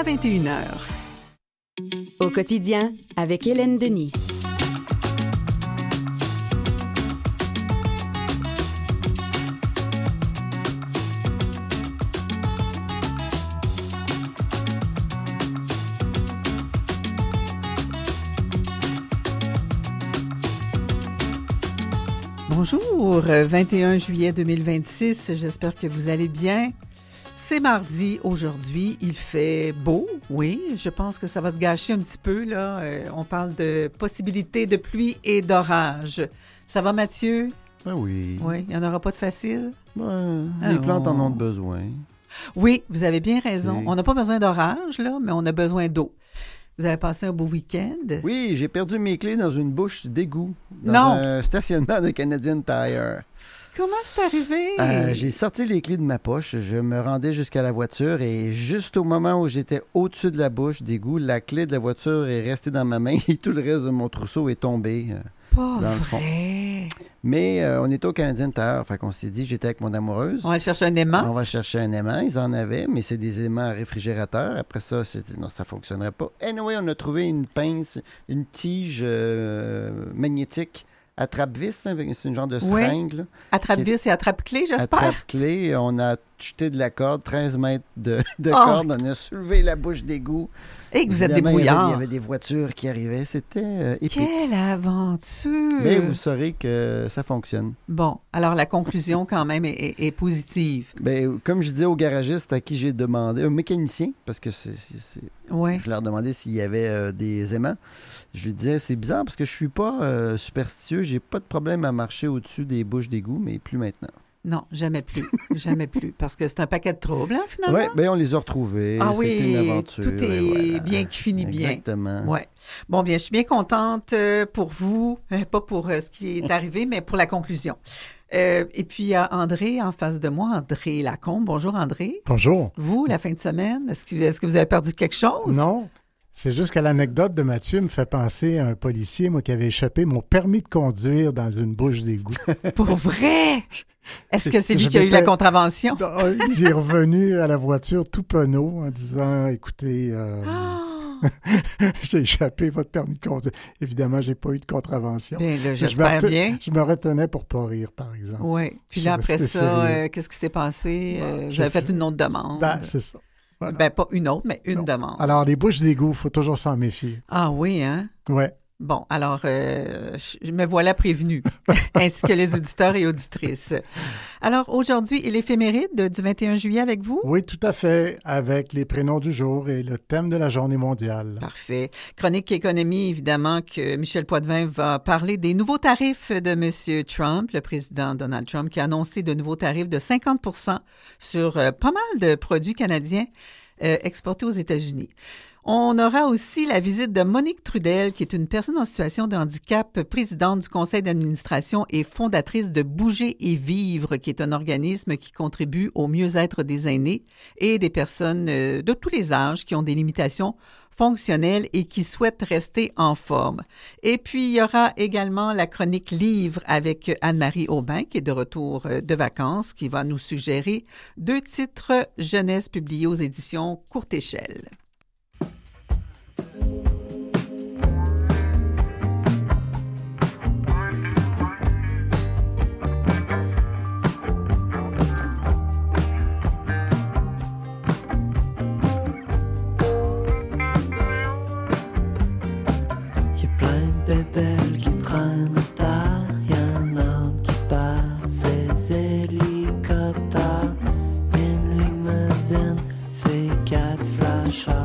à 21h. Au quotidien, avec Hélène Denis. Bonjour, 21 juillet 2026, j'espère que vous allez bien. C'est mardi aujourd'hui, il fait beau, oui, je pense que ça va se gâcher un petit peu, là. On parle de possibilités de pluie et d'orage. Ça va, Mathieu? Ben oui. Oui, il n'y en aura pas de facile? Les plantes en ont besoin. Oui, vous avez bien raison. On n'a pas besoin d'orage, là, mais on a besoin d'eau. Vous avez passé un beau week-end? Oui, j'ai perdu mes clés dans une bouche d'égout, dans un stationnement de Canadian Tire. Comment c'est arrivé? J'ai sorti les clés de ma poche, je me rendais jusqu'à la voiture et juste au moment où j'étais au-dessus de la bouche d'égout, la clé de la voiture est restée dans ma main et tout le reste de mon trousseau est tombé Pas dans le fond. vrai? Mais on était au Canadian Tire, fait qu'on s'est dit, j'étais avec mon amoureuse. On va chercher un aimant? On va chercher un aimant, ils en avaient, mais c'est des aimants à réfrigérateur. Après ça, on s'est dit, non, ça ne fonctionnerait pas. Anyway, on a trouvé une pince, une tige magnétique attrape-vis, c'est une genre de seringue. Oui. Attrape-vis et attrape-clé, j'espère. Attrape-clé, on a jeté de la corde, 13 mètres de corde, on a soulevé la bouche d'égout. Et que vous êtes débrouillard. Il y avait des voitures qui arrivaient, c'était épique. Quelle aventure! Mais vous saurez que ça fonctionne. Bon, alors la conclusion quand même est positive. Bien, comme je disais au garagiste à qui j'ai demandé, un mécanicien, parce que je leur demandais s'il y avait des aimants, je lui disais, c'est bizarre parce que je suis pas superstitieux, j'ai pas de problème à marcher au-dessus des bouches d'égout, mais plus maintenant. Non, jamais plus. Jamais plus. Parce que c'est un paquet de troubles, hein, finalement. Oui, bien, on les a retrouvés. Ah C'était une aventure. Tout est bien qui finit bien. Exactement. Ouais. Bon, bien, je suis bien contente pour vous, pas pour ce qui est arrivé, mais pour la conclusion. Et puis, il y a André en face de moi, André Lacombe. Bonjour, André. Bonjour. Vous, la fin de semaine, est-ce que vous avez perdu quelque chose? Non. C'est juste que l'anecdote de Mathieu me fait penser à un policier, moi, qui avait échappé mon permis de conduire dans une bouche d'égout. Pour vrai? Est-ce que c'est lui qui a eu la contravention? Il est revenu à la voiture tout penaud en disant, écoutez, j'ai échappé votre permis de conduire. Évidemment, j'ai pas eu de contravention. Bien, là, j'espère bien. Je me retenais pour pas rire, par exemple. Oui. Puis là, après ça, qu'est-ce qui s'est passé? J'avais fait une autre demande. Ben, c'est ça. Voilà. Ben, pas une autre, mais une demande. Alors, les bouches d'égout, il faut toujours s'en méfier. Ah oui, hein? Oui. Bon, alors, me voilà prévenue, ainsi que les auditeurs et auditrices. Alors, aujourd'hui, l'éphéméride du 21 juillet avec vous? Oui, tout à fait, avec les prénoms du jour et le thème de la journée mondiale. Parfait. Chronique économie, évidemment, que Michel Poitevin va parler des nouveaux tarifs de M. Trump, le président Donald Trump, qui a annoncé de nouveaux tarifs de 50 % sur pas mal de produits canadiens exportés aux États-Unis. On aura aussi la visite de Monique Trudel, qui est une personne en situation de handicap, présidente du conseil d'administration et fondatrice de Bouger et Vivre, qui est un organisme qui contribue au mieux-être des aînés et des personnes de tous les âges qui ont des limitations fonctionnelles et qui souhaitent rester en forme. Et puis, il y aura également la chronique livre avec Anne-Marie Aubin, qui est de retour de vacances, qui va nous suggérer 2 titres jeunesse publiés aux éditions Courte Échelle. Bébelle qui traîne à terre, y'a un homme qui passe ses hélicoptères, une limousine, c'est 4 flashers.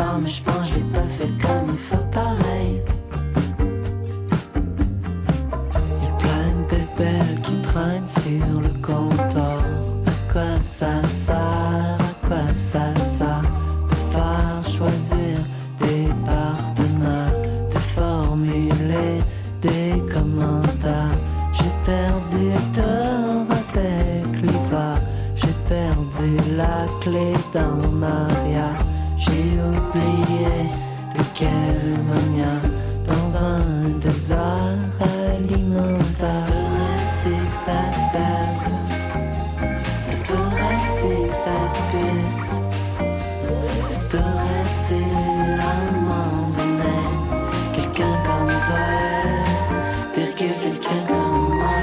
fort, mais je pense que je l'ai pas fait comme il faut pareil. Il y a plein de bébelles qui traînent sur le comptoir. À quoi ça sert? À quoi ça sert? De faire choisir des partenaires, de formuler des commentaires. J'ai perdu tort avec l'hiver. J'ai perdu la clé d'en arrière. J'ai oublié de quelle manière. Dans un désert alimentaire. Ça se pourrait-il que ça se perde? Ça se pourrait-il que ça se puisse? Ça se pourrait-il à un moment donné? Quelqu'un comme toi, virgule quelqu'un comme moi.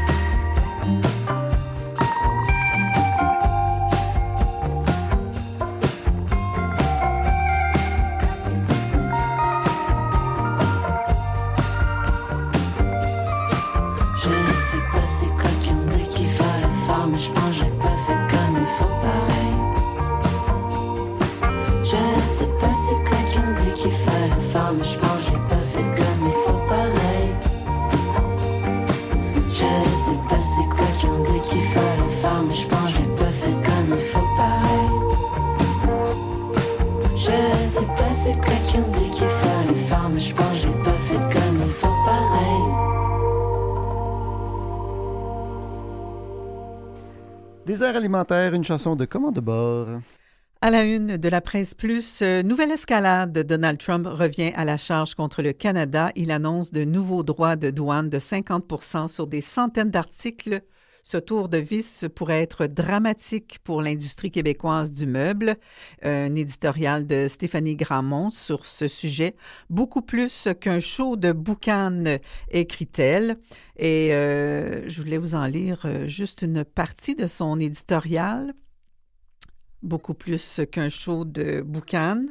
Désert alimentaire, une chanson de commande de bord. À la une de la presse plus, nouvelle escalade. Donald Trump revient à la charge contre le Canada. Il annonce de nouveaux droits de douane de 50% sur des centaines d'articles. Ce tour de vis pourrait être dramatique pour l'industrie québécoise du meuble. Un éditorial de Stéphanie Gramont sur ce sujet. Beaucoup plus qu'un show de boucan, écrit-elle. Et je voulais vous en lire juste une partie de son éditorial. Beaucoup plus qu'un show de boucan.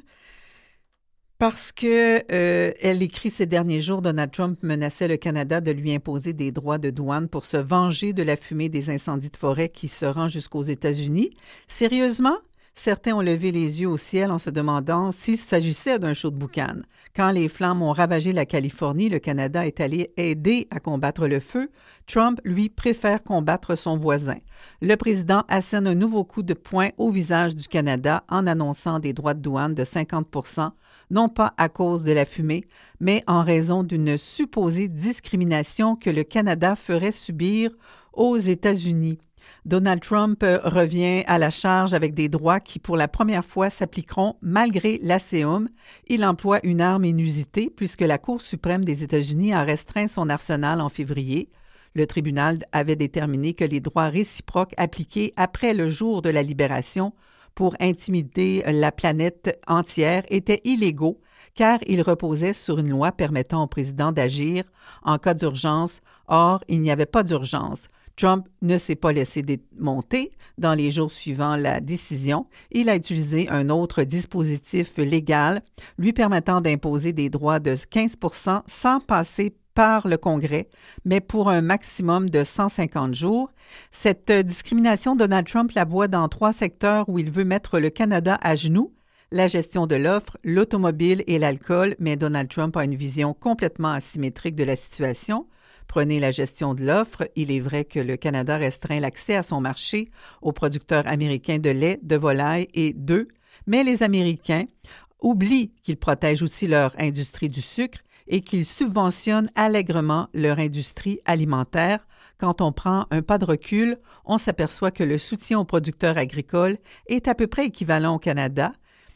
Parce que elle écrit ces derniers jours, Donald Trump menaçait le Canada de lui imposer des droits de douane pour se venger de la fumée des incendies de forêt qui se rend jusqu'aux États-Unis. Sérieusement? Certains ont levé les yeux au ciel en se demandant s'il s'agissait d'un show de boucan. Quand les flammes ont ravagé la Californie, le Canada est allé aider à combattre le feu. Trump, lui, préfère combattre son voisin. Le président assène un nouveau coup de poing au visage du Canada en annonçant des droits de douane de 50%, non pas à cause de la fumée, mais en raison d'une supposée discrimination que le Canada ferait subir aux États-Unis. Donald Trump revient à la charge avec des droits qui, pour la première fois, s'appliqueront malgré l'ASEUM. Il emploie une arme inusitée puisque la Cour suprême des États-Unis a restreint son arsenal en février. Le tribunal avait déterminé que les droits réciproques appliqués après le jour de la libération pour intimider la planète entière étaient illégaux car ils reposaient sur une loi permettant au président d'agir en cas d'urgence. Or, il n'y avait pas d'urgence. Trump ne s'est pas laissé démonter. Dans les jours suivant la décision, il a utilisé un autre dispositif légal lui permettant d'imposer des droits de 15% sans passer par le Congrès, mais pour un maximum de 150 jours. Cette discrimination, Donald Trump la voit dans 3 secteurs où il veut mettre le Canada à genoux: la gestion de l'offre, l'automobile et l'alcool, mais Donald Trump a une vision complètement asymétrique de la situation. Prenez la gestion de l'offre. Il est vrai que le Canada restreint l'accès à son marché aux producteurs américains de lait, de volaille et d'œufs, mais les Américains oublient qu'ils protègent aussi leur industrie du sucre et qu'ils subventionnent allègrement leur industrie alimentaire. Quand on prend un pas de recul, on s'aperçoit que le soutien aux producteurs agricoles est à peu près équivalent au Canada,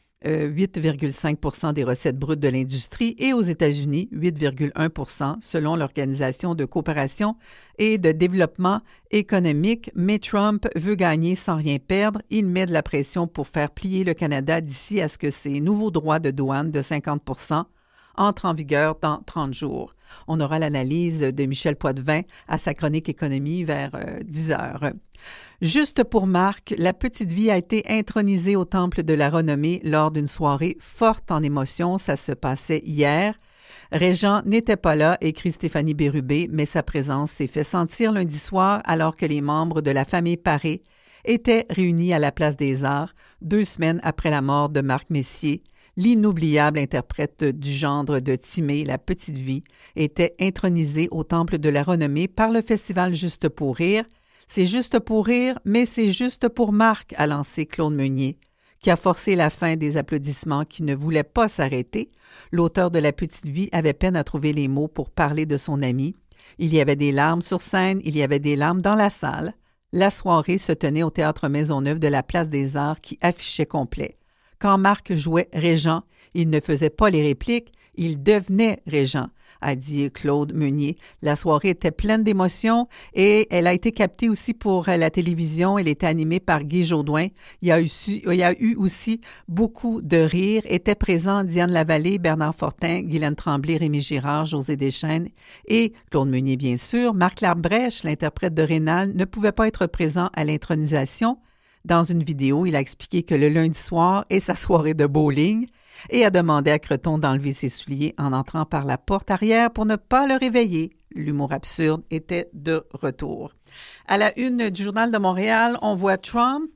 8,5% des recettes brutes de l'industrie, et aux États-Unis, 8,1% selon l'Organisation de coopération et de développement économique. Mais Trump veut gagner sans rien perdre. Il met de la pression pour faire plier le Canada d'ici à ce que ces nouveaux droits de douane de 50% entrent en vigueur dans 30 jours. On aura l'analyse de Michel Poitevin à sa chronique économie vers 10 heures. Juste pour Marc, la petite vie a été intronisée au Temple de la Renommée lors d'une soirée forte en émotions. Ça se passait hier. Régent n'était pas là, écrit Stéphanie Bérubé, mais sa présence s'est fait sentir lundi soir alors que les membres de la famille Paré étaient réunis à la Place des Arts 2 semaines après la mort de Marc Messier. l'inoubliable interprète du gendre de Timée, La Petite Vie, était intronisée au Temple de la Renommée par le festival Juste pour rire. C'est juste pour rire, mais c'est juste pour Marc, a lancé Claude Meunier, qui a forcé la fin des applaudissements qui ne voulaient pas s'arrêter. L'auteur de La Petite Vie avait peine à trouver les mots pour parler de son ami. Il y avait des larmes sur scène, il y avait des larmes dans la salle. La soirée se tenait au Théâtre Maisonneuve de la Place des Arts qui affichait complet. Quand Marc jouait Régent, il ne faisait pas les répliques, il devenait Régent, a dit Claude Meunier. La soirée était pleine d'émotions et elle a été captée aussi pour la télévision. Elle était animée par Guy Jodoin. Il y a eu aussi beaucoup de rires. Étaient présents Diane Lavallée, Bernard Fortin, Guylaine Tremblay, Rémi Girard, José Deschênes et Claude Meunier, bien sûr. Marc Labrèche, l'interprète de Rénal, ne pouvait pas être présent à l'intronisation. Dans une vidéo, il a expliqué que le lundi soir est sa soirée de bowling et a demandé à Creton d'enlever ses souliers en entrant par la porte arrière pour ne pas le réveiller. L'humour absurde était de retour. À la une du Journal de Montréal, on voit Trump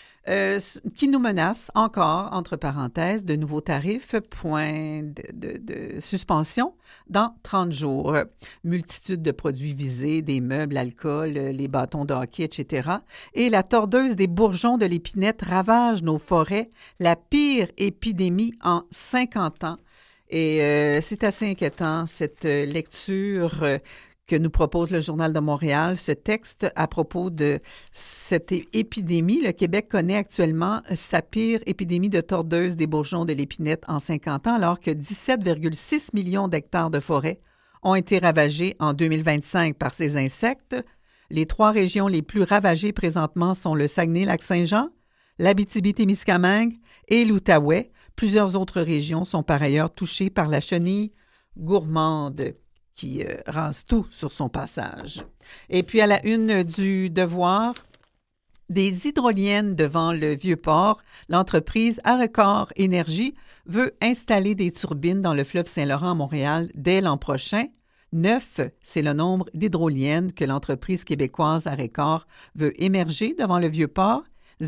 qui nous menace encore, entre parenthèses, de nouveaux tarifs, point de suspension dans 30 jours. Multitude de produits visés, des meubles, l'alcool, les bâtons de hockey, etc. Et la tordeuse des bourgeons de l'épinette ravage nos forêts, la pire épidémie en 50 ans. Et c'est assez inquiétant, cette lecture que nous propose le Journal de Montréal, ce texte à propos de cette épidémie. Le Québec connaît actuellement sa pire épidémie de tordeuse des bourgeons de l'épinette en 50 ans, alors que 17,6 millions d'hectares de forêt ont été ravagés en 2025 par ces insectes. Les 3 régions les plus ravagées présentement sont le Saguenay-Lac-Saint-Jean, l'Abitibi-Témiscamingue et l'Outaouais. Plusieurs autres régions sont par ailleurs touchées par la chenille gourmande qui rase tout sur son passage. Et puis à la une du Devoir, des hydroliennes devant le Vieux-Port, l'entreprise Arecor Énergie veut installer des turbines dans le fleuve Saint-Laurent à Montréal dès l'an prochain. 9, c'est le nombre d'hydroliennes que l'entreprise québécoise Arecor veut émerger devant le Vieux-Port.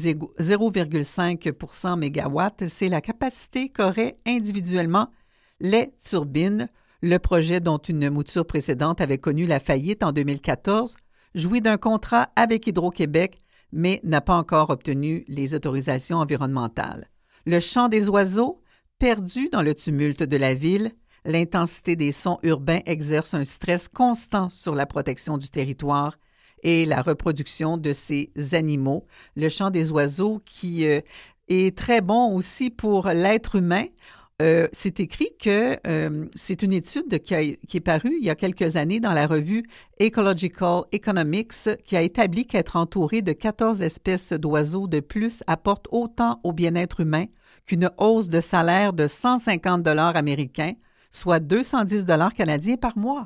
0,5 mégawatts, c'est la capacité qu'auraient individuellement les turbines. Le projet, dont une mouture précédente avait connu la faillite en 2014, jouit d'un contrat avec Hydro-Québec, mais n'a pas encore obtenu les autorisations environnementales. Le chant des oiseaux, perdu dans le tumulte de la ville, l'intensité des sons urbains exerce un stress constant sur la protection du territoire et la reproduction de ces animaux. Le chant des oiseaux qui est très bon aussi pour l'être humain. C'est écrit que c'est une étude qui est parue il y a quelques années dans la revue Ecological Economics qui a établi qu'être entouré de 14 espèces d'oiseaux de plus apporte autant au bien-être humain qu'une hausse de salaire de 150 $ américains, soit 210 $ canadiens par mois.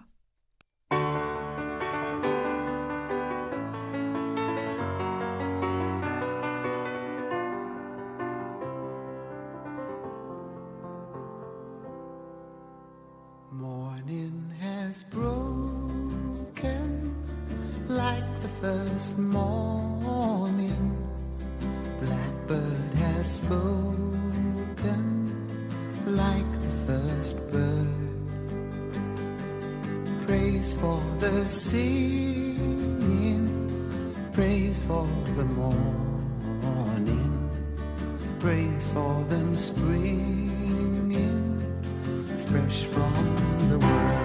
Broken like the first morning. Blackbird has spoken like the first bird. Praise for the singing, praise for the morning, praise for them springing fresh from the world.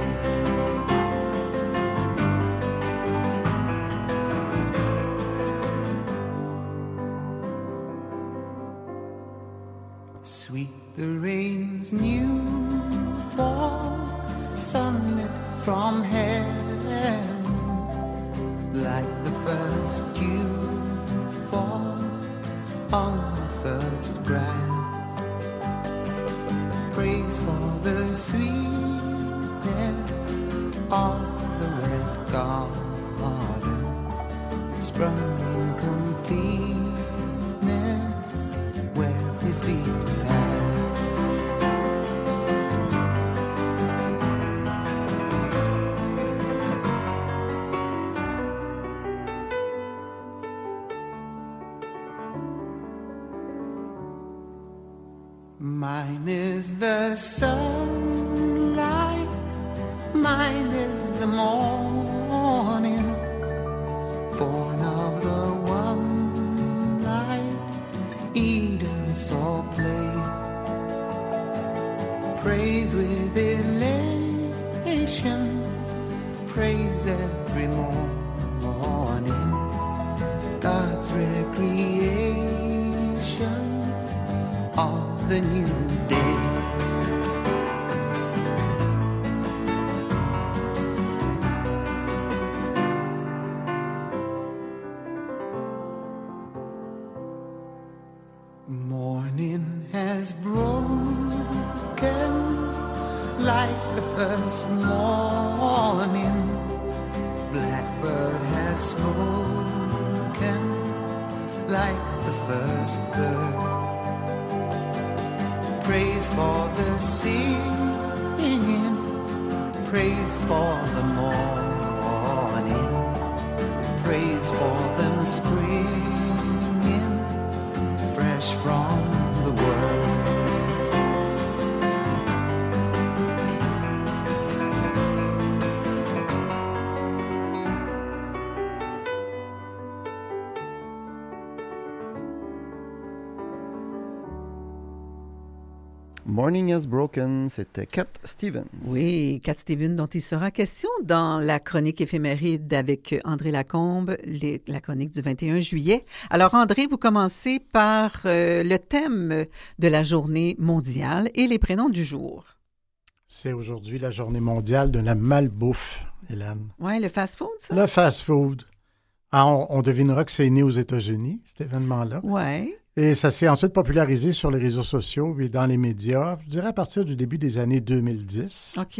Sweet the rain's new fall, sunlit from heaven, like the first dew fall on the first grass. Praise for the sweetness of the red garden, sprung in completeness where his feet passed. Mine is the sunlight, mine is the morning, born of the one light Eden saw play. Praise with elation, praise every morning, God's recreation of the new day. Morning has broken like the first morning. Blackbird has spoken like the first bird. Praise for the singing, praise for the morning, praise for them springing fresh from the world. Morning Has Broken, c'était Cat Stevens. Oui, Cat Stevens, dont il sera question dans la chronique éphéméride avec André Lacombe, la chronique du 21 juillet. Alors, André, vous commencez par le thème de la journée mondiale et les prénoms du jour. C'est aujourd'hui la journée mondiale de la malbouffe, Hélène. Oui, le fast-food, ça? Le fast-food. Ah, on devinera que c'est né aux États-Unis, cet événement-là. Oui. Et ça s'est ensuite popularisé sur les réseaux sociaux et dans les médias, je dirais à partir du début des années 2010. OK.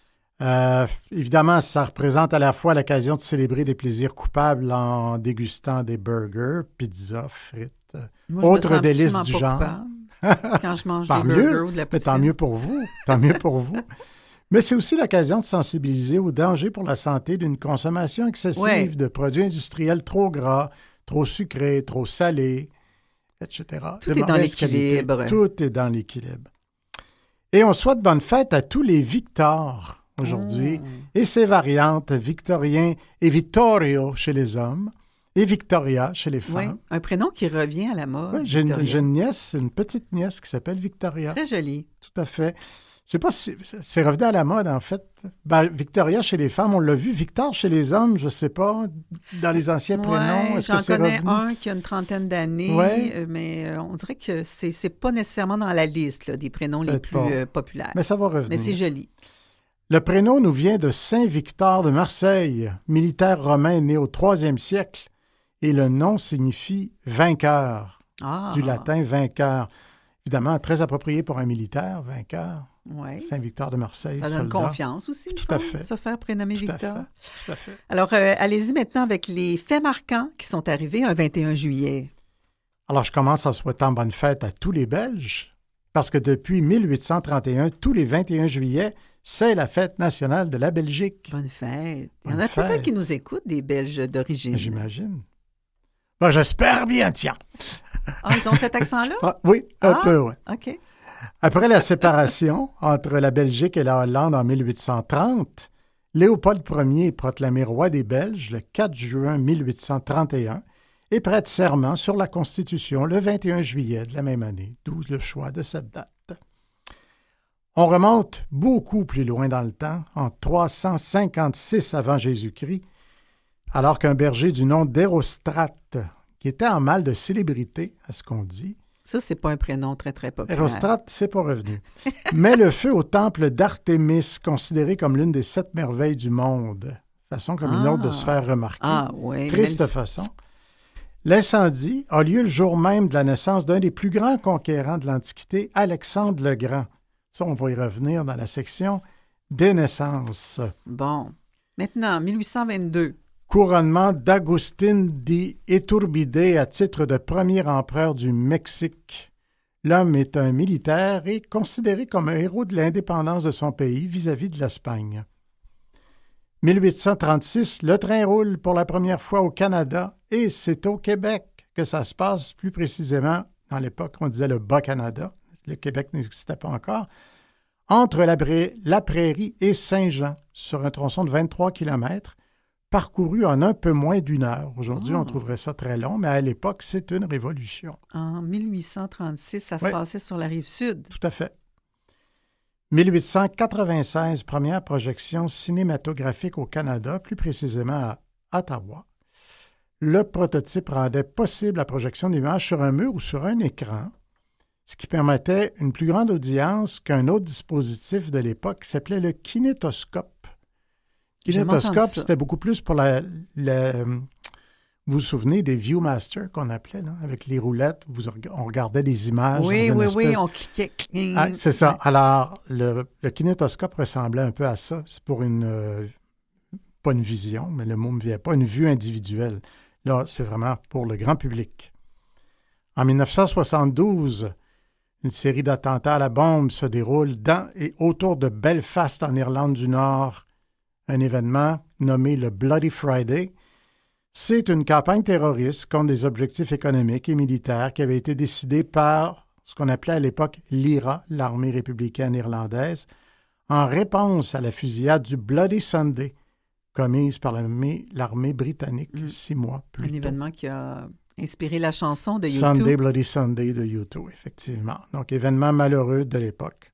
Évidemment, ça représente à la fois l'occasion de célébrer des plaisirs coupables en dégustant des burgers, pizzas, frites, autres délices du genre. Quand je mange des burgers ou de la poutine. Tant mieux pour vous. Tant mieux pour vous. Mais c'est aussi l'occasion de sensibiliser au danger pour la santé d'une consommation excessive de produits industriels trop gras, trop sucrés, trop salés, etc. Tout est dans l'équilibre. Tout est dans l'équilibre. Et on souhaite bonne fête à tous les Victor aujourd'hui et ses variantes, Victorien et Vittorio chez les hommes et Victoria chez les femmes. Oui, un prénom qui revient à la mode. Oui, j'ai une nièce, une petite nièce qui s'appelle Victoria. Très jolie. Tout à fait. Je ne sais pas si c'est revenu à la mode, en fait. Ben, Victoria chez les femmes, on l'a vu. Victor chez les hommes, je ne sais pas, dans les anciens prénoms, est-ce que c'est revenu? J'en connais un qui a une trentaine d'années, mais on dirait que c'est pas nécessairement dans la liste là, des prénoms les plus populaires. Mais ça va revenir. Mais c'est joli. Le prénom nous vient de Saint Victor de Marseille, militaire romain né au 3e siècle, et le nom signifie vainqueur, du latin vainqueur. Évidemment, très approprié pour un militaire, vainqueur. Oui. Saint-Victor de Marseille, ça donne soldat. Confiance aussi, tout à fait. Se faire prénommer Victor. Tout à fait. Alors, allez-y maintenant avec les faits marquants qui sont arrivés un 21 juillet. Alors, je commence en souhaitant bonne fête à tous les Belges, parce que depuis 1831, tous les 21 juillet, c'est la fête nationale de la Belgique. Bonne fête. Il y en a peut-être qui nous écoutent, des Belges d'origine. J'imagine. Bon, j'espère bien, tiens. Ah, ils ont cet accent-là? Oui, un peu, oui. OK. Après la séparation entre la Belgique et la Hollande en 1830, Léopold Ier est proclamé roi des Belges le 4 juin 1831 et prête serment sur la Constitution le 21 juillet de la même année, d'où le choix de cette date. On remonte beaucoup plus loin dans le temps, en 356 avant Jésus-Christ, alors qu'un berger du nom d'Érostrate, qui était en mal de célébrité, à ce qu'on dit. Ça, c'est pas un prénom très, très populaire. Érostrate, c'est pas revenu. Met le feu au temple d'Artémis, considéré comme l'une des 7 merveilles du monde. Façon comme une autre de se faire remarquer. Ah, oui. Triste façon. L'incendie a lieu le jour même de la naissance d'un des plus grands conquérants de l'Antiquité, Alexandre le Grand. Ça, on va y revenir dans la section des naissances. Bon. Maintenant, 1822. Couronnement d'Agustín de Iturbide à titre de premier empereur du Mexique. L'homme est un militaire et considéré comme un héros de l'indépendance de son pays vis-à-vis de l'Espagne. 1836, le train roule pour la première fois au Canada et c'est au Québec que ça se passe, plus précisément, dans l'époque, on disait le Bas-Canada, le Québec n'existait pas encore, entre la Prairie et Saint-Jean, sur un tronçon de 23 km, parcouru en un peu moins d'une heure. Aujourd'hui, on trouverait ça très long, mais à l'époque, c'est une révolution. En 1836, ça se passait sur la rive sud. Tout à fait. 1896, première projection cinématographique au Canada, plus précisément à Ottawa. Le prototype rendait possible la projection d'images sur un mur ou sur un écran, ce qui permettait une plus grande audience qu'un autre dispositif de l'époque qui s'appelait le kinétoscope. Kinétoscope, c'était beaucoup plus pour vous vous souvenez des Viewmaster qu'on appelait, là, avec les roulettes, on regardait des images. Oui, on cliquait. Ah, c'est ça. Alors, le kinétoscope ressemblait un peu à ça. C'est pour pas une vision, mais le mot ne me vient pas, une vue individuelle. Là, c'est vraiment pour le grand public. En 1972, une série d'attentats à la bombe se déroule dans et autour de Belfast, en Irlande du Nord. Un événement nommé le Bloody Friday. C'est une campagne terroriste contre des objectifs économiques et militaires qui avait été décidée par ce qu'on appelait à l'époque l'IRA, l'armée républicaine irlandaise, en réponse à la fusillade du Bloody Sunday, commise par l'armée britannique 6 mois plus tôt. Un événement qui a inspiré la chanson de U2. Sunday, Bloody Sunday de U2, effectivement. Donc, événement malheureux de l'époque.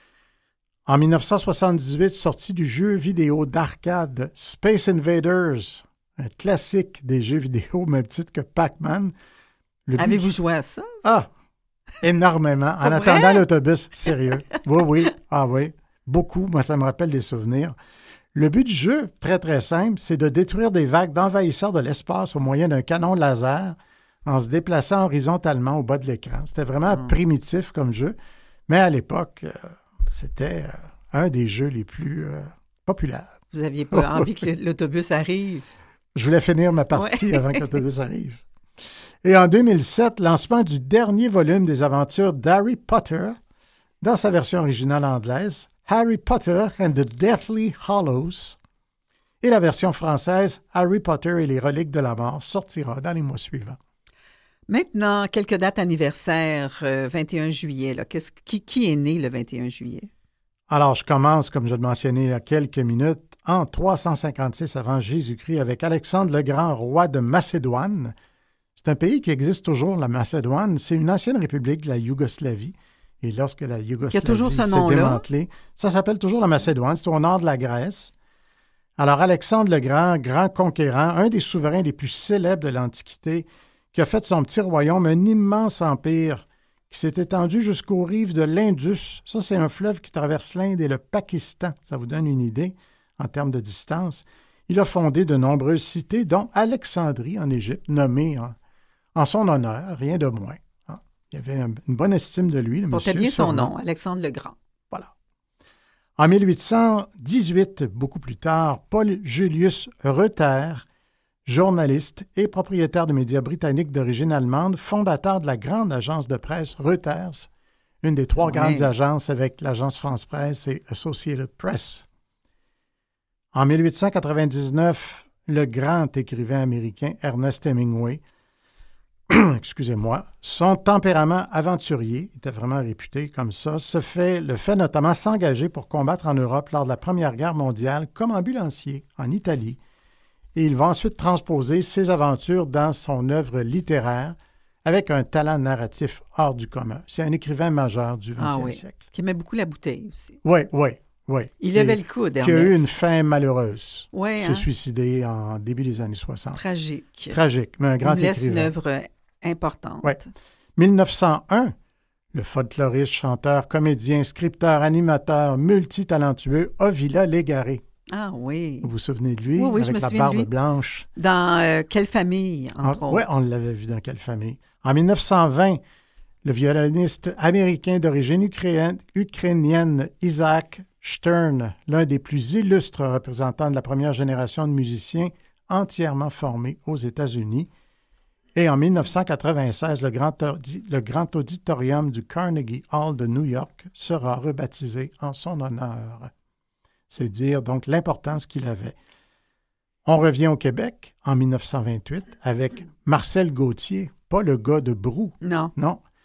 En 1978, sortie du jeu vidéo d'arcade Space Invaders, un classique des jeux vidéo, même titre que Pac-Man. Avez-vous joué à ça? Ah! Énormément. En attendant l'autobus, sérieux. Oui. Ah oui. Beaucoup. Moi, ça me rappelle des souvenirs. Le but du jeu, très, très simple, c'est de détruire des vagues d'envahisseurs de l'espace au moyen d'un canon laser en se déplaçant horizontalement au bas de l'écran. C'était vraiment primitif comme jeu, mais à l'époque, c'était un des jeux les plus populaires. Vous n'aviez pas envie que l'autobus arrive? Je voulais finir ma partie avant que l'autobus arrive. Et en 2007, lancement du dernier volume des aventures d'Harry Potter dans sa version originale anglaise, Harry Potter and the Deathly Hallows, et la version française, Harry Potter et les reliques de la mort, sortira dans les mois suivants. Maintenant, quelques dates anniversaires, 21 juillet. Là. Qui est né le 21 juillet? Alors, je commence, comme je le mentionnais il y a quelques minutes, en 356 avant Jésus-Christ avec Alexandre le Grand, roi de Macédoine. C'est un pays qui existe toujours, la Macédoine. C'est une ancienne république de la Yougoslavie. Et lorsque la Yougoslavie s'est démantelée, ça s'appelle toujours la Macédoine. C'est au nord de la Grèce. Alors, Alexandre le Grand, grand conquérant, un des souverains les plus célèbres de l'Antiquité, qui a fait son petit royaume un immense empire qui s'est étendu jusqu'aux rives de l'Indus. Ça, c'est un fleuve qui traverse l'Inde et le Pakistan. Ça vous donne une idée en termes de distance. Il a fondé de nombreuses cités, dont Alexandrie en Égypte, nommée en son honneur, rien de moins. Il y avait une bonne estime de lui, le monsieur. Portait bien son nom, Alexandre le Grand. Voilà. En 1818, beaucoup plus tard, Paul Julius Reuter, journaliste et propriétaire de médias britanniques d'origine allemande, fondateur de la grande agence de presse Reuters, une des 3 grandes agences avec l'agence France Presse et Associated Press. En 1899, le grand écrivain américain Ernest Hemingway, excusez-moi, son tempérament aventurier, il était vraiment réputé comme ça, le fait notamment s'engager pour combattre en Europe lors de la Première Guerre mondiale comme ambulancier en Italie. Et il va ensuite transposer ses aventures dans son œuvre littéraire avec un talent narratif hors du commun. C'est un écrivain majeur du XXe siècle. Qui aimait beaucoup la bouteille aussi. Oui. Il levait le coude, Ernest. Qui a eu une fin malheureuse. Oui, il s'est suicidé en début des années 60. Tragique, mais un grand écrivain. Il laisse une œuvre importante. Oui. 1901, le folkloriste, chanteur, comédien, scripteur, animateur, multitalentueux, Ovila Légaré. Ah oui. Vous vous souvenez de lui? Oui, avec la barbe blanche. Dans Quelle famille, entre autres? Oui, on l'avait vu dans Quelle famille. En 1920, le violoniste américain d'origine ukrainienne Isaac Stern, l'un des plus illustres représentants de la première génération de musiciens entièrement formés aux États-Unis. Et en 1996, le grand auditorium du Carnegie Hall de New York sera rebaptisé en son honneur. C'est dire donc l'importance qu'il avait. On revient au Québec en 1928 avec Marcel Gauthier, pas le gars de Brou. Non.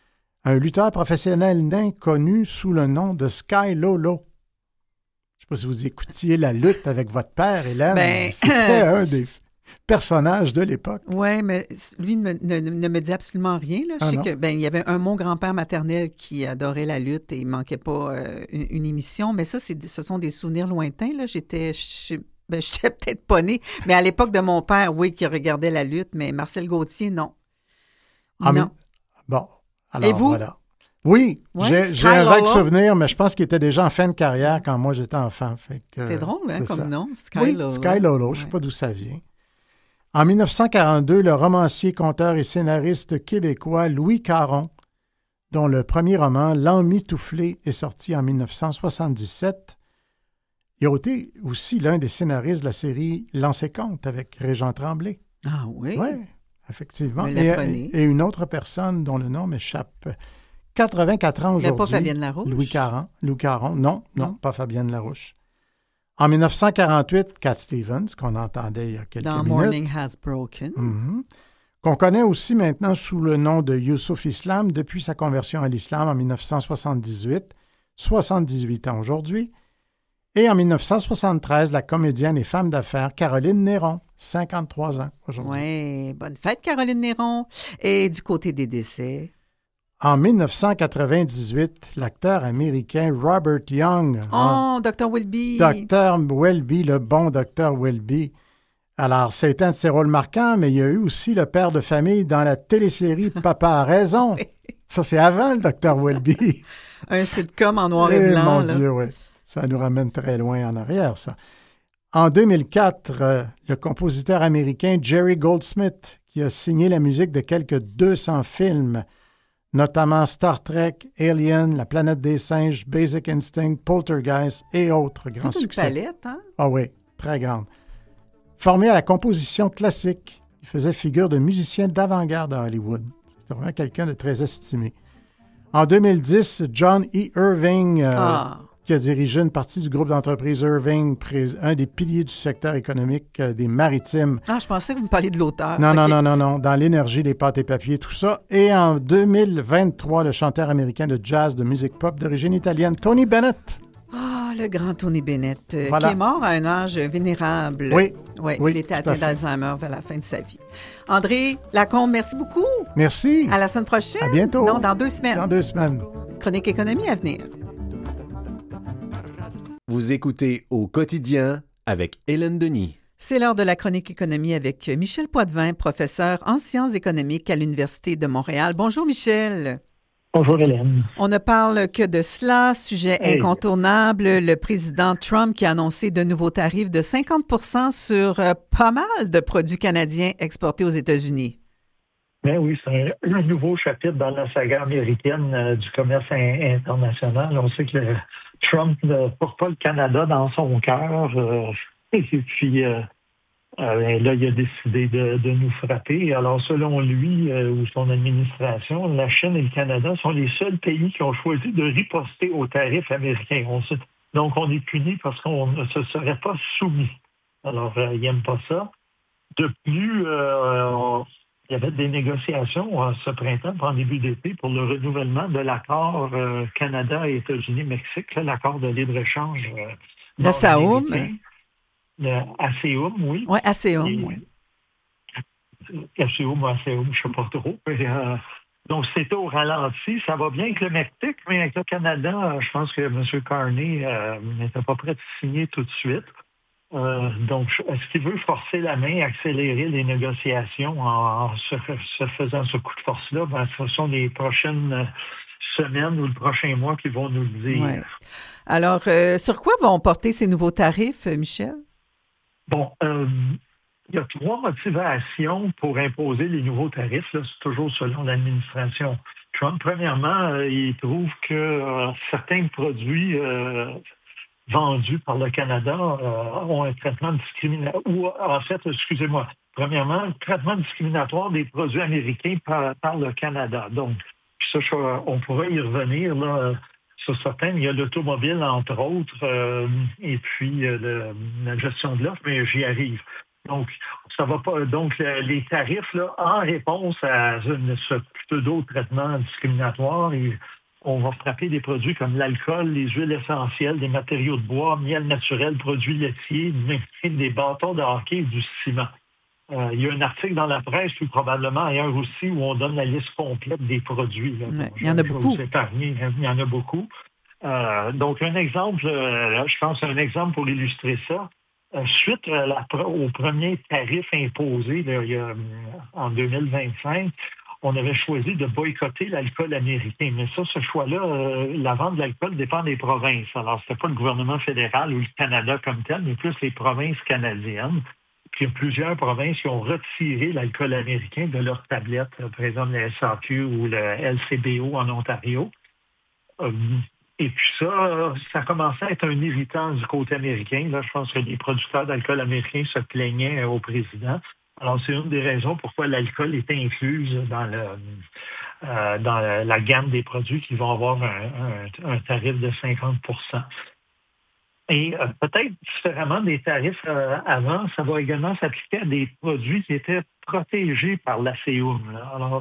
un lutteur professionnel nain connu sous le nom de Sky Lolo. Je ne sais pas si vous écoutiez la lutte avec votre père, Hélène. C'était un des personnage de l'époque. Oui, mais lui ne me dit absolument rien. Là. Je sais que il y avait mon grand-père maternel qui adorait la lutte et il ne manquait pas une émission, mais ça, ce sont des souvenirs lointains. Là. J'étais peut-être pas née, mais à l'époque de mon père, oui, qui regardait la lutte, mais Marcel Gauthier, non. Non. Bon, alors et vous? Voilà. Oui, j'ai un vague souvenir, mais je pense qu'il était déjà en fin de carrière quand moi j'étais enfant. C'est drôle, hein, comme nom, Sky Lolo. Sky Lolo, je ne sais pas d'où ça vient. En 1942, le romancier, conteur et scénariste québécois Louis Caron, dont le premier roman, L'Emmitouflé, est sorti en 1977, il a été aussi l'un des scénaristes de la série Lancez-Compte avec Régent Tremblay. Ah oui? Oui, effectivement. Et une autre personne dont le nom m'échappe. 84 ans aujourd'hui. Mais pas Fabienne Larouche? Louis Caron. Non, pas Fabienne Larouche. En 1948, Cat Stevens, qu'on entendait il y a quelques minutes. Morning Has Broken. Qu'on connaît aussi maintenant sous le nom de Youssouf Islam depuis sa conversion à l'islam en 1978, 78 ans aujourd'hui. Et en 1973, la comédienne et femme d'affaires Caroline Néron, 53 ans aujourd'hui. Oui, bonne fête Caroline Néron. Et du côté des décès... En 1998, l'acteur américain Robert Young. Oh, Dr. Welby. Dr. Welby, le bon Dr. Welby. Alors, c'est un de ses rôles marquants, mais il y a eu aussi le père de famille dans la télésérie Papa a raison. Ça, c'est avant le Dr. Welby. Un sitcom en noir et blanc. Mon Dieu, oui. Ça nous ramène très loin en arrière, ça. En 2004, le compositeur américain Jerry Goldsmith, qui a signé la musique de quelques 200 films, notamment Star Trek, Alien, La planète des singes, Basic Instinct, Poltergeist et autres grands succès. Toute une palette, hein? Ah oui, très grande. Formé à la composition classique, il faisait figure de musicien d'avant-garde à Hollywood. C'était vraiment quelqu'un de très estimé. En 2010, John E. Irving, qui a dirigé une partie du groupe d'entreprise Irving, un des piliers du secteur économique des maritimes. Ah, je pensais que vous me parliez de l'auteur. Non, dans l'énergie, les pâtes et papiers, tout ça. Et en 2023, le chanteur américain de jazz de musique pop d'origine italienne, Tony Bennett. Ah, le grand Tony Bennett, qui est mort à un âge vénérable. Oui, il était atteint d'Alzheimer vers la fin de sa vie. André Lacombe, merci beaucoup. Merci. À la semaine prochaine. À bientôt. Non, dans 2 semaines. Dans 2 semaines. Chronique économie à venir. Vous écoutez Au quotidien avec Hélène Denis. C'est l'heure de la chronique économie avec Michel Poitvin, professeur en sciences économiques à l'Université de Montréal. Bonjour Michel. Bonjour Hélène. On ne parle que de cela, sujet incontournable. Le président Trump qui a annoncé de nouveaux tarifs de 50% sur pas mal de produits canadiens exportés aux États-Unis. Ben oui, c'est un nouveau chapitre dans la saga américaine du commerce international. On sait que Trump ne porte pas le Canada dans son cœur. Et puis, là, il a décidé de nous frapper. Alors, selon lui ou son administration, la Chine et le Canada sont les seuls pays qui ont choisi de riposter aux tarifs américains. Donc, on est puni parce qu'on ne se serait pas soumis. Alors, il n'aime pas ça. De plus, il y avait des négociations ce printemps, en début d'été, pour le renouvellement de l'accord Canada et États-Unis-Mexique, l'accord de libre-échange. La SAOM. ASEUM, oui. Oui, ASEUM, oui. ASEUM, je ne sais pas trop. Donc, c'était au ralenti. Ça va bien avec le Mexique, mais avec le Canada, je pense que M. Carney n'était pas prêt de signer tout de suite. Donc, est-ce qu'il veut forcer la main, accélérer les négociations en se faisant ce coup de force-là? Ce sont les prochaines semaines ou le prochain mois qui vont nous le dire. Ouais. Alors, sur quoi vont porter ces nouveaux tarifs, Michel? Bon, il y a 3 motivations pour imposer les nouveaux tarifs. Là, c'est toujours selon l'administration Trump. Premièrement, il trouve que certains produits vendus par le Canada ont un traitement discriminatoire. Ou, en fait, excusez-moi, premièrement, le traitement discriminatoire des produits américains par le Canada. Donc, ça, on pourrait y revenir là, sur certains. Il y a l'automobile, entre autres, et puis la gestion de l'offre, mais j'y arrive. Donc, ça va pas. Donc, les tarifs, là, en réponse à ce pseudo-traitement discriminatoire, on va frapper des produits comme l'alcool, les huiles essentielles, des matériaux de bois, miel naturel, produits laitiers, des bâtons de hockey et du ciment. Il y a un article dans la presse, puis probablement ailleurs aussi, où on donne la liste complète des produits. Là. Ouais, il y en a beaucoup. Il y en a beaucoup. Donc, un exemple, je pense un exemple pour illustrer ça. Suite au premier tarif imposé en 2025, on avait choisi de boycotter l'alcool américain. Mais ça, ce choix-là, la vente de l'alcool dépend des provinces. Alors, ce n'était pas le gouvernement fédéral ou le Canada comme tel, mais plus les provinces canadiennes. Puis, il y a plusieurs provinces qui ont retiré l'alcool américain de leurs tablettes, par exemple la SAQ ou le LCBO en Ontario. Et puis ça commençait à être un irritant du côté américain. Là, je pense que les producteurs d'alcool américains se plaignaient au président. Alors, c'est une des raisons pourquoi l'alcool est incluse dans la gamme des produits qui vont avoir un tarif de 50 %. Et peut-être différemment des tarifs avant, ça va également s'appliquer à des produits qui étaient protégés par l'ACEUM. Alors,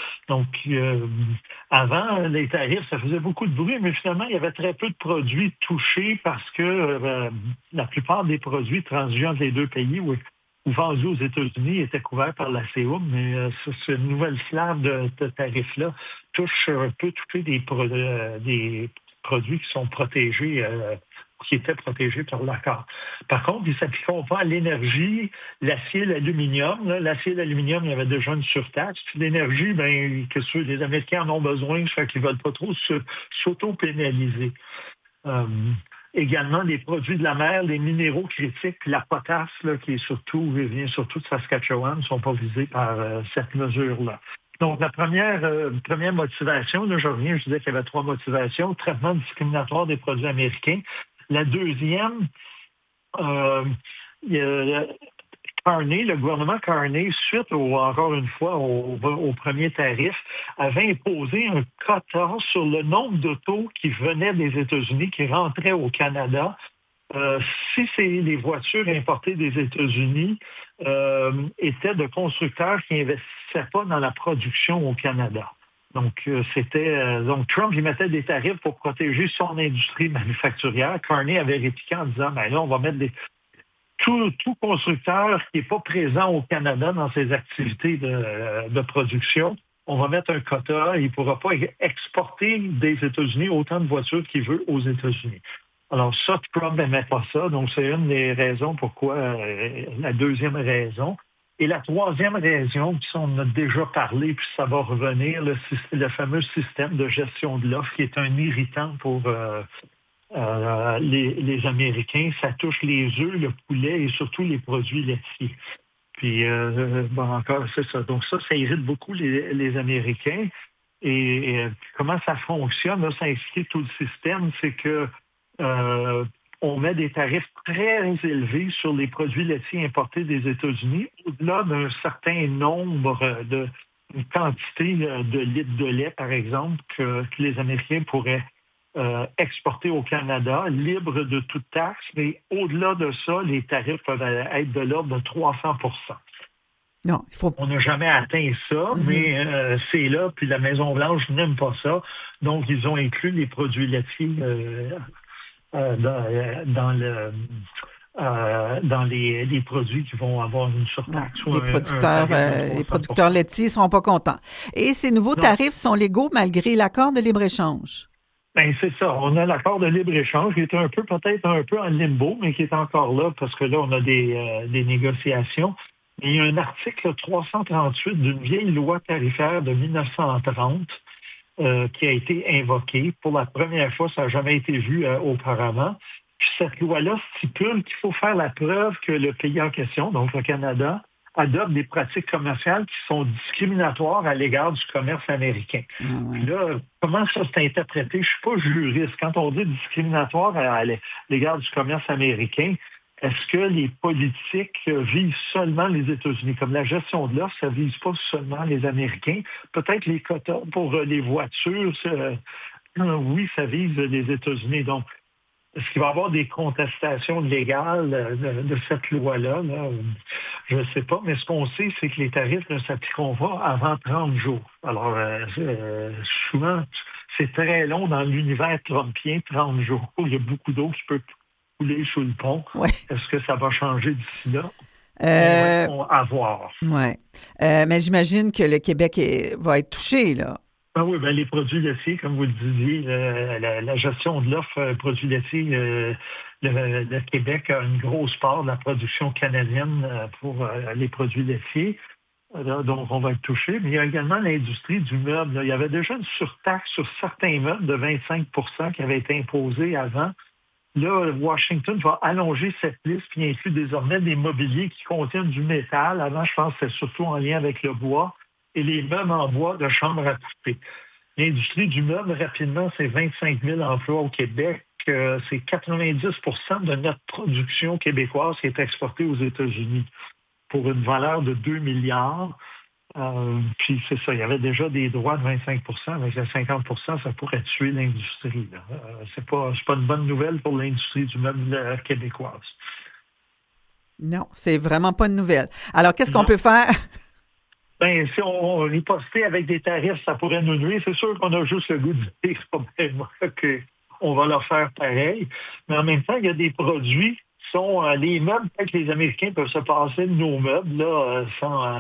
avant, les tarifs, ça faisait beaucoup de bruit, mais finalement, il y avait très peu de produits touchés parce que la plupart des produits transigents des deux pays ou vendus aux États-Unis étaient couverts par l'ACEUM, mais cette nouvelle slave de tarifs-là peut toucher des produits qui sont protégés qui étaient protégés par l'accord. Par contre, ils ne s'appliqueront pas à l'énergie, l'acier, l'aluminium. L'acier et l'aluminium, il y avait déjà une surtaxe. Puis l'énergie, les Américains en ont besoin, ça fait qu'ils ne veulent pas trop s'auto-pénaliser. Également, les produits de la mer, les minéraux critiques, puis la potasse, qui vient surtout de Saskatchewan, ne sont pas visés par cette mesure-là. Donc, la première motivation, là, je disais qu'il y avait 3 motivations. Traitement discriminatoire des produits américains. La deuxième, le gouvernement Carney, suite encore une fois au premier tarif, avait imposé un quota sur le nombre d'autos qui venaient des États-Unis, qui rentraient au Canada. Si les voitures importées des États-Unis étaient de constructeurs qui n'investissaient pas dans la production au Canada. Donc, donc Trump, il mettait des tarifs pour protéger son industrie manufacturière. Carney avait répliqué en disant, là, on va mettre tout constructeur qui n'est pas présent au Canada dans ses activités de production, on va mettre un quota. Il ne pourra pas exporter des États-Unis autant de voitures qu'il veut aux États-Unis. Alors ça, Trump n'aimait pas ça. Donc, c'est une des raisons pourquoi, la deuxième raison. Et la troisième raison, puis ça, on en a déjà parlé, puis ça va revenir, le fameux système de gestion de l'offre qui est un irritant pour les Américains. Ça touche les œufs, le poulet et surtout les produits laitiers. Puis, encore, c'est ça. Donc ça irrite beaucoup les Américains. Et comment ça fonctionne, là, ça explique tout le système, c'est que on met des tarifs très élevés sur les produits laitiers importés des États-Unis, au-delà d'un certain nombre une quantité de litres de lait, par exemple, que les Américains pourraient exporter au Canada, libre de toute taxe, mais au-delà de ça, les tarifs peuvent être de l'ordre de 300 %. Non, On n'a jamais atteint ça, mais c'est là, puis la Maison-Blanche n'aime pas ça. Donc, ils ont inclus les produits laitiers dans les produits qui vont avoir une surtaxe. Les producteurs laitiers ne seront pas contents. Et ces nouveaux tarifs sont légaux malgré l'accord de libre-échange. Bien, c'est ça. On a l'accord de libre-échange qui est peut-être un peu en limbo, mais qui est encore là parce que là, on a des négociations. Il y a un article 338 d'une vieille loi tarifaire de 1930 qui a été invoqué. Pour la première fois, ça n'a jamais été vu auparavant. Puis cette loi-là stipule qu'il faut faire la preuve que le pays en question, donc le Canada, adopte des pratiques commerciales qui sont discriminatoires à l'égard du commerce américain. Puis là, comment ça s'est interprété? Je ne suis pas juriste. Quand on dit discriminatoire à l'égard du commerce américain, est-ce que les politiques visent seulement les États-Unis? Comme la gestion de l'offre, ça ne vise pas seulement les Américains. Peut-être les quotas pour les voitures, oui, ça vise les États-Unis. Donc, est-ce qu'il va y avoir des contestations légales de cette loi-là? Je ne sais pas, mais ce qu'on sait, c'est que les tarifs ne s'appliqueront pas avant 30 jours. Alors, souvent, c'est très long dans l'univers trumpien, 30 jours. Il y a beaucoup d'eau qui peut couler sous le pont. Ouais. Est-ce que ça va changer d'ici là? À voir. Oui. Mais j'imagine que le Québec va être touché, là. Ah oui, les produits laitiers, comme vous le disiez, la gestion de l'offre produits laitiers, le Québec a une grosse part de la production canadienne pour les produits laitiers. Donc, on va être touché. Mais il y a également l'industrie du meuble. Là. Il y avait déjà une surtaxe sur certains meubles de 25 qui avait été imposée avant. Là, Washington va allonger cette liste puis inclut désormais des mobiliers qui contiennent du métal. Avant, je pense que c'était surtout en lien avec le bois et les meubles en bois de chambre à couper. L'industrie du meuble, rapidement, c'est 25 000 emplois au Québec. C'est 90 de notre production québécoise qui est exportée aux États-Unis pour une valeur de 2 milliards. Puis c'est ça, il y avait déjà des droits de 25 avec les 50 ça pourrait tuer l'industrie. C'est pas une bonne nouvelle pour l'industrie du meuble québécoise. Non, c'est vraiment pas une nouvelle. Alors, qu'est-ce qu'on peut faire? Si on ripostait avec des tarifs, ça pourrait nous nuire. C'est sûr qu'on a juste le goût de dire qu'on va leur faire pareil. Mais en même temps, il y a des produits qui sont les meubles, peut-être que les Américains peuvent se passer de nos meubles là, sans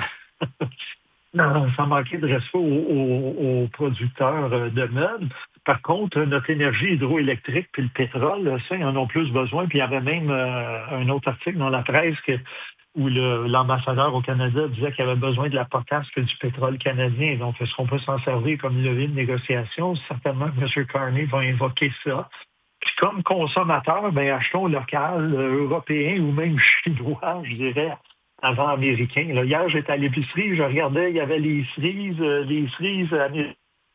manquer de respect aux producteurs de meubles. Par contre, notre énergie hydroélectrique puis le pétrole, ça, ils en ont plus besoin. Puis il y avait même un autre article dans la presse où l'ambassadeur au Canada disait qu'il avait besoin de la potasse que du pétrole canadien. Donc, est-ce qu'on peut s'en servir comme levier de négociation? Certainement que M. Carney va invoquer ça. Puis comme consommateur, achetons local, européen ou même chinois, je dirais, avant américain. Là, hier, j'étais à l'épicerie, je regardais, il y avait les cerises américaines.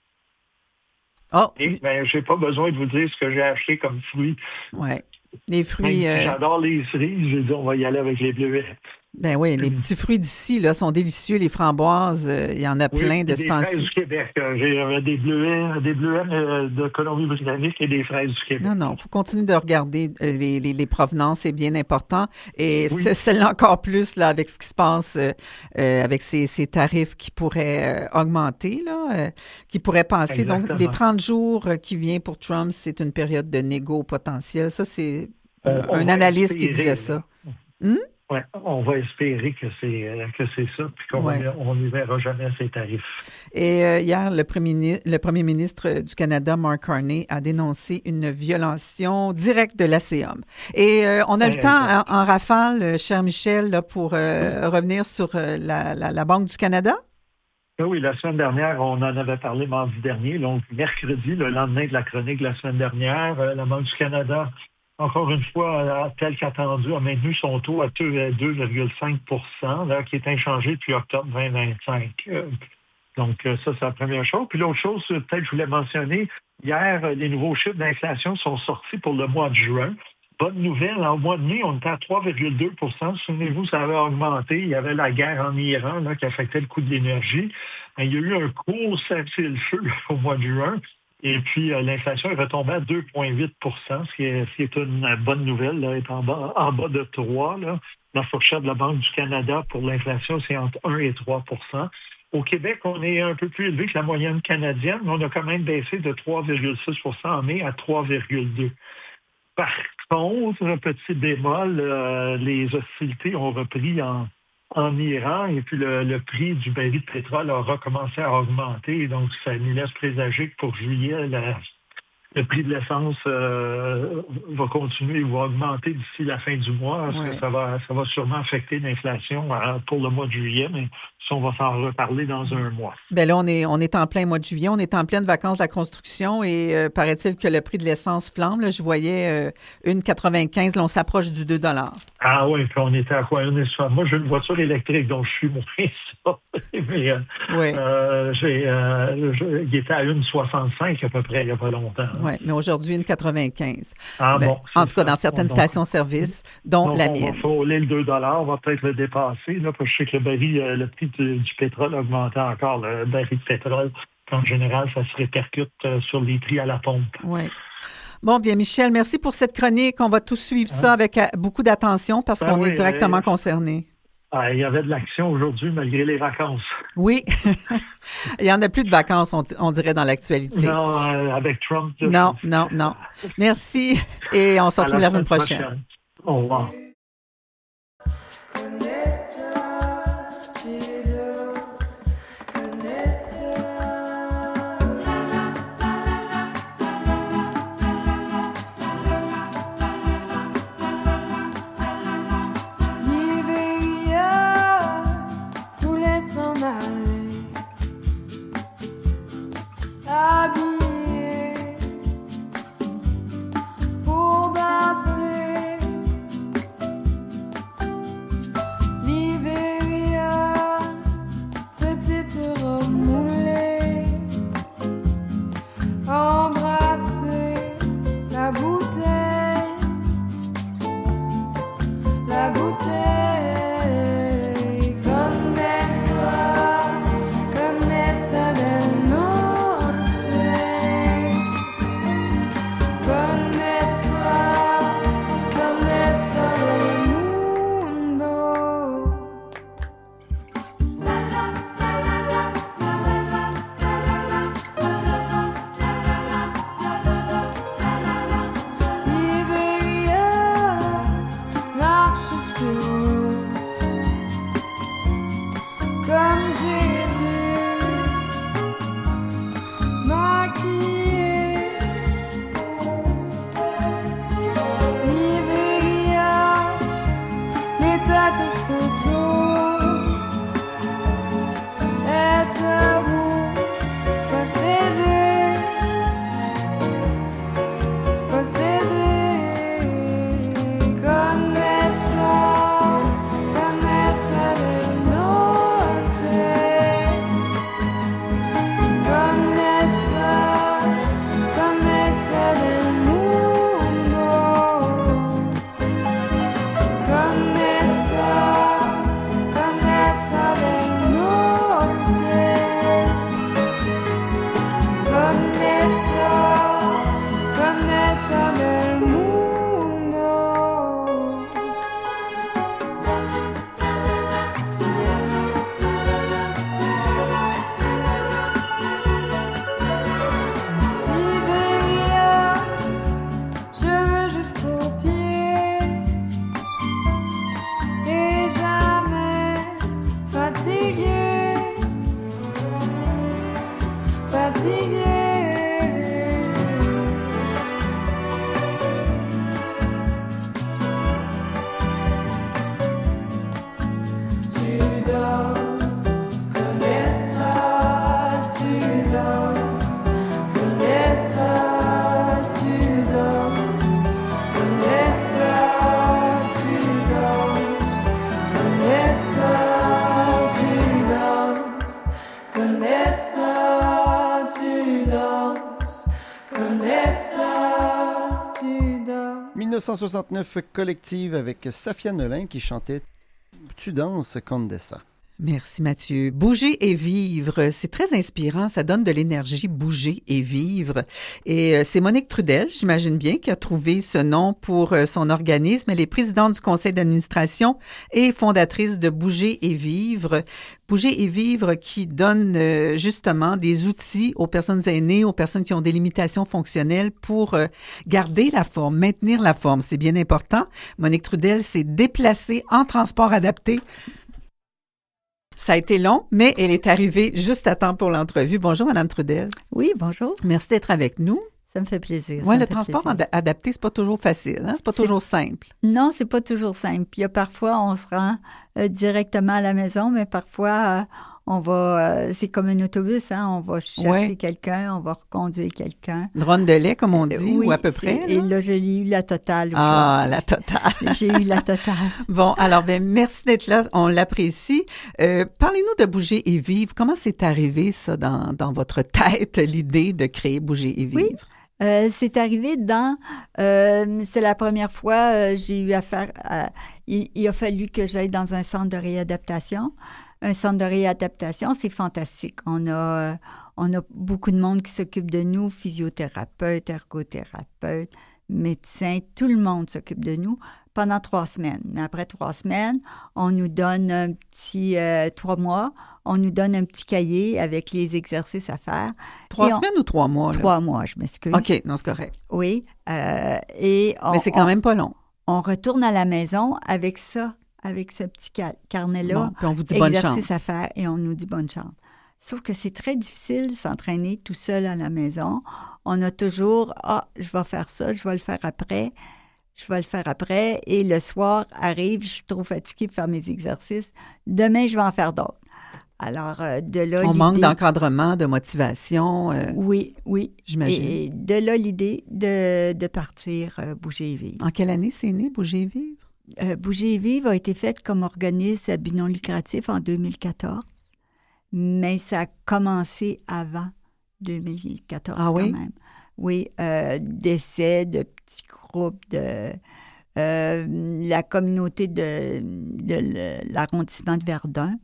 Et j'ai pas besoin de vous dire ce que j'ai acheté comme fruits. Oui. Les fruits. J'adore les cerises, j'ai dit on va y aller avec les bleuets. Ben oui, les petits fruits d'ici là sont délicieux, les framboises, il y en a plein de ce temps-ci. Des fraises du Québec, j'ai des bleuets de Colombie-Britannique et des fraises du Québec. Non, il faut continuer de regarder les provenances, c'est bien important. Et celle-là encore plus là avec ce qui se passe avec ces tarifs qui pourraient augmenter là, qui pourraient passer. Exactement. Donc les 30 jours qui viennent pour Trump, c'est une période de négo potentiel. Ça c'est un analyste qui disait ça. Oui, on va espérer que c'est ça, puis qu'on n'y verra jamais ces tarifs. Et hier, le premier ministre du Canada, Mark Carney, a dénoncé une violation directe de l'ACOM. Et on a le temps en rafale, cher Michel, là, pour revenir sur la Banque du Canada? Oui, la semaine dernière, on en avait parlé mardi dernier. Donc, mercredi, le lendemain de la chronique de la semaine dernière, la Banque du Canada, encore une fois, tel qu'attendu, a maintenu son taux à 2,5 là, qui est inchangé depuis octobre 2025. Donc, ça, c'est la première chose. Puis l'autre chose, peut-être je voulais mentionner, hier, les nouveaux chiffres d'inflation sont sortis pour le mois de juin. Bonne nouvelle, en mois de mai, on était à 3,2 Souvenez-vous, ça avait augmenté. Il y avait la guerre en Iran là, qui affectait le coût de l'énergie. Il y a eu un court cessez-le-feu au mois de juin. Et puis, l'inflation est retombée à 2,8 ce qui est une bonne nouvelle, là, est en bas de 3 là. La fourchette de la Banque du Canada pour l'inflation, c'est entre 1 et 3 Au Québec, on est un peu plus élevé que la moyenne canadienne, mais on a quand même baissé de 3,6 en mai à 3,2 Par contre, un petit bémol, les hostilités ont repris en Iran et puis le prix du baril de pétrole a recommencé à augmenter. Donc, ça nous laisse présager que pour juillet, le prix de l'essence va continuer ou va augmenter d'ici la fin du mois. Parce que ça va sûrement affecter l'inflation pour le mois de juillet, mais ça, on va s'en reparler dans un mois. Bien là, on est en plein mois de juillet, on est en pleine vacances de la construction et paraît-il que le prix de l'essence flambe. Là, je voyais 1,95, là, on s'approche du 2 $. Ah oui, puis on était à quoi? Moi, j'ai une voiture électrique, donc je suis moins ça. Mais il était à 1,65 à peu près il n'y a pas longtemps. Oui, mais aujourd'hui, 1,95. Bon, en tout cas, dans certaines stations-service, dont la mienne. On va frôler le 2 $, on va peut-être le dépasser, là, parce que je sais que le prix du pétrole a augmenté encore, le baril de pétrole. En général, ça se répercute sur les prix à la pompe. Oui. Bon, bien, Michel, merci pour cette chronique. On va tous suivre ça avec beaucoup d'attention parce qu'on est directement concernés. Il y avait de l'action aujourd'hui malgré les vacances. Oui. Il n'y en a plus de vacances, on dirait, dans l'actualité. Non, avec Trump. Non. Merci et on se retrouve la semaine prochaine. Au revoir. Habillé pour danser, Libéria, petite robe moulée, embrasser la bouteille, Connaissa del norte, Connaissa del mundo. Libéria marche sur l'eau comme Jésus, maquillé. Libéria, les têtes s'autourent. Êtes-vous possédé, Connaissa del norte, Connaissa del mundo, Connaissa del norte, Connaissa del mundo. Libéria, cheveux jusqu'aux pieds et jamais fatigué. Tu danses, Connaissa, tu danses, Connaissa, tu danses, Connaissa, tu danses, Connaissa, tu danses, Connaissa, tu danses, Connaissa, tu danses. 1969, Collective avec Safia Nolin qui chantait Tu danses, Condessa. Merci Mathieu. Bouger et vivre, c'est très inspirant, ça donne de l'énergie, bouger et vivre. Et c'est Monique Trudel, j'imagine bien, qui a trouvé ce nom pour son organisme. Elle est présidente du conseil d'administration et fondatrice de Bouger et vivre. Bouger et vivre qui donne justement des outils aux personnes aînées, aux personnes qui ont des limitations fonctionnelles pour garder la forme, maintenir la forme. C'est bien important. Monique Trudel s'est déplacée en transport adapté. Ça a été long, mais elle est arrivée juste à temps pour l'entrevue. Bonjour, Madame Trudel. Oui, bonjour. Merci d'être avec nous. Ça me fait plaisir. Oui, le transport adapté, c'est pas toujours facile, hein? C'est pas toujours simple. Non, c'est pas toujours simple. Il y a parfois, on se rend directement à la maison, mais parfois, on va, c'est comme un autobus, hein? On va chercher quelqu'un, on va reconduire quelqu'un. Une ronde de lait, comme on dit, oui, ou à peu près. Et là, j'ai eu la totale. Ah, la totale. J'ai eu la totale. Bon, alors, merci d'être là. On l'apprécie. Parlez-nous de Bouger et vivre. Comment c'est arrivé, ça, dans votre tête, l'idée de créer Bouger et vivre? Oui. C'est arrivé c'est la première fois j'ai eu affaire il a fallu que j'aille dans un centre de réadaptation. Un centre de réadaptation, c'est fantastique. On a beaucoup de monde qui s'occupe de nous, physiothérapeutes, ergothérapeutes, médecins, tout le monde s'occupe de nous pendant 3 semaines. Mais après 3 semaines, on nous donne un petit 3 mois, on nous donne un petit cahier avec les exercices à faire. 3 semaines ou 3 mois? Là? 3 mois, je m'excuse. OK, non, c'est correct. Oui. Mais c'est quand même pas long. On retourne à la maison avec ça, avec ce petit carnet-là. Bon, puis on vous dit bonne chance. Exercices à faire et on nous dit bonne chance. Sauf que c'est très difficile de s'entraîner tout seul à la maison. On a toujours « je vais faire ça, je vais le faire après. » Je vais le faire après. Et le soir arrive, je suis trop fatiguée pour faire mes exercices. Demain, je vais en faire d'autres. Alors, de là, on manque d'encadrement, de motivation. Oui. J'imagine. Et de là, l'idée de partir Bouger et Vivre. En quelle année c'est né, Bouger et Vivre? Bouger et Vivre a été fait comme organisme à but non lucratif en 2014. Mais ça a commencé avant 2014 quand même. Oui, d'essais, de petits groupes, de la communauté de l'arrondissement de Verdun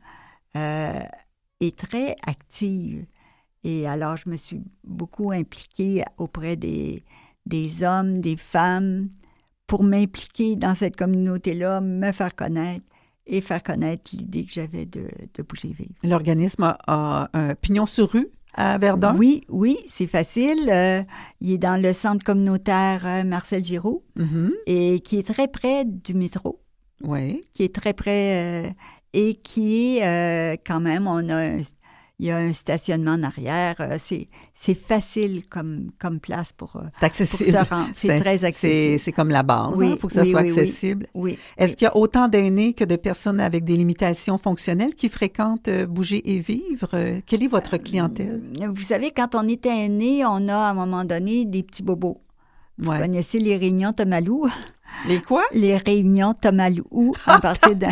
est très active. Et alors, je me suis beaucoup impliquée auprès des hommes, des femmes, pour m'impliquer dans cette communauté-là, me faire connaître et faire connaître l'idée que j'avais de Bouger et Vivre. L'organisme a un pignon sur rue à Verdun? Oui, c'est facile. Il est dans le centre communautaire Marcel Giroux et qui est très près du métro. Oui. Qui est très près et qui est quand même, il y a un stationnement en arrière. C'est facile comme place pour c'est accessible. Pour se rendre. C'est très accessible. C'est comme la base. Il faut que ça soit accessible. Oui. Est-ce qu'il y a autant d'aînés que de personnes avec des limitations fonctionnelles qui fréquentent Bouger et Vivre? Quelle est votre clientèle? Vous savez, quand on est aîné, on a à un moment donné des petits bobos. Vous connaissez les réunions Tomalou? Les quoi? Les réunions Tomalou à partir d'un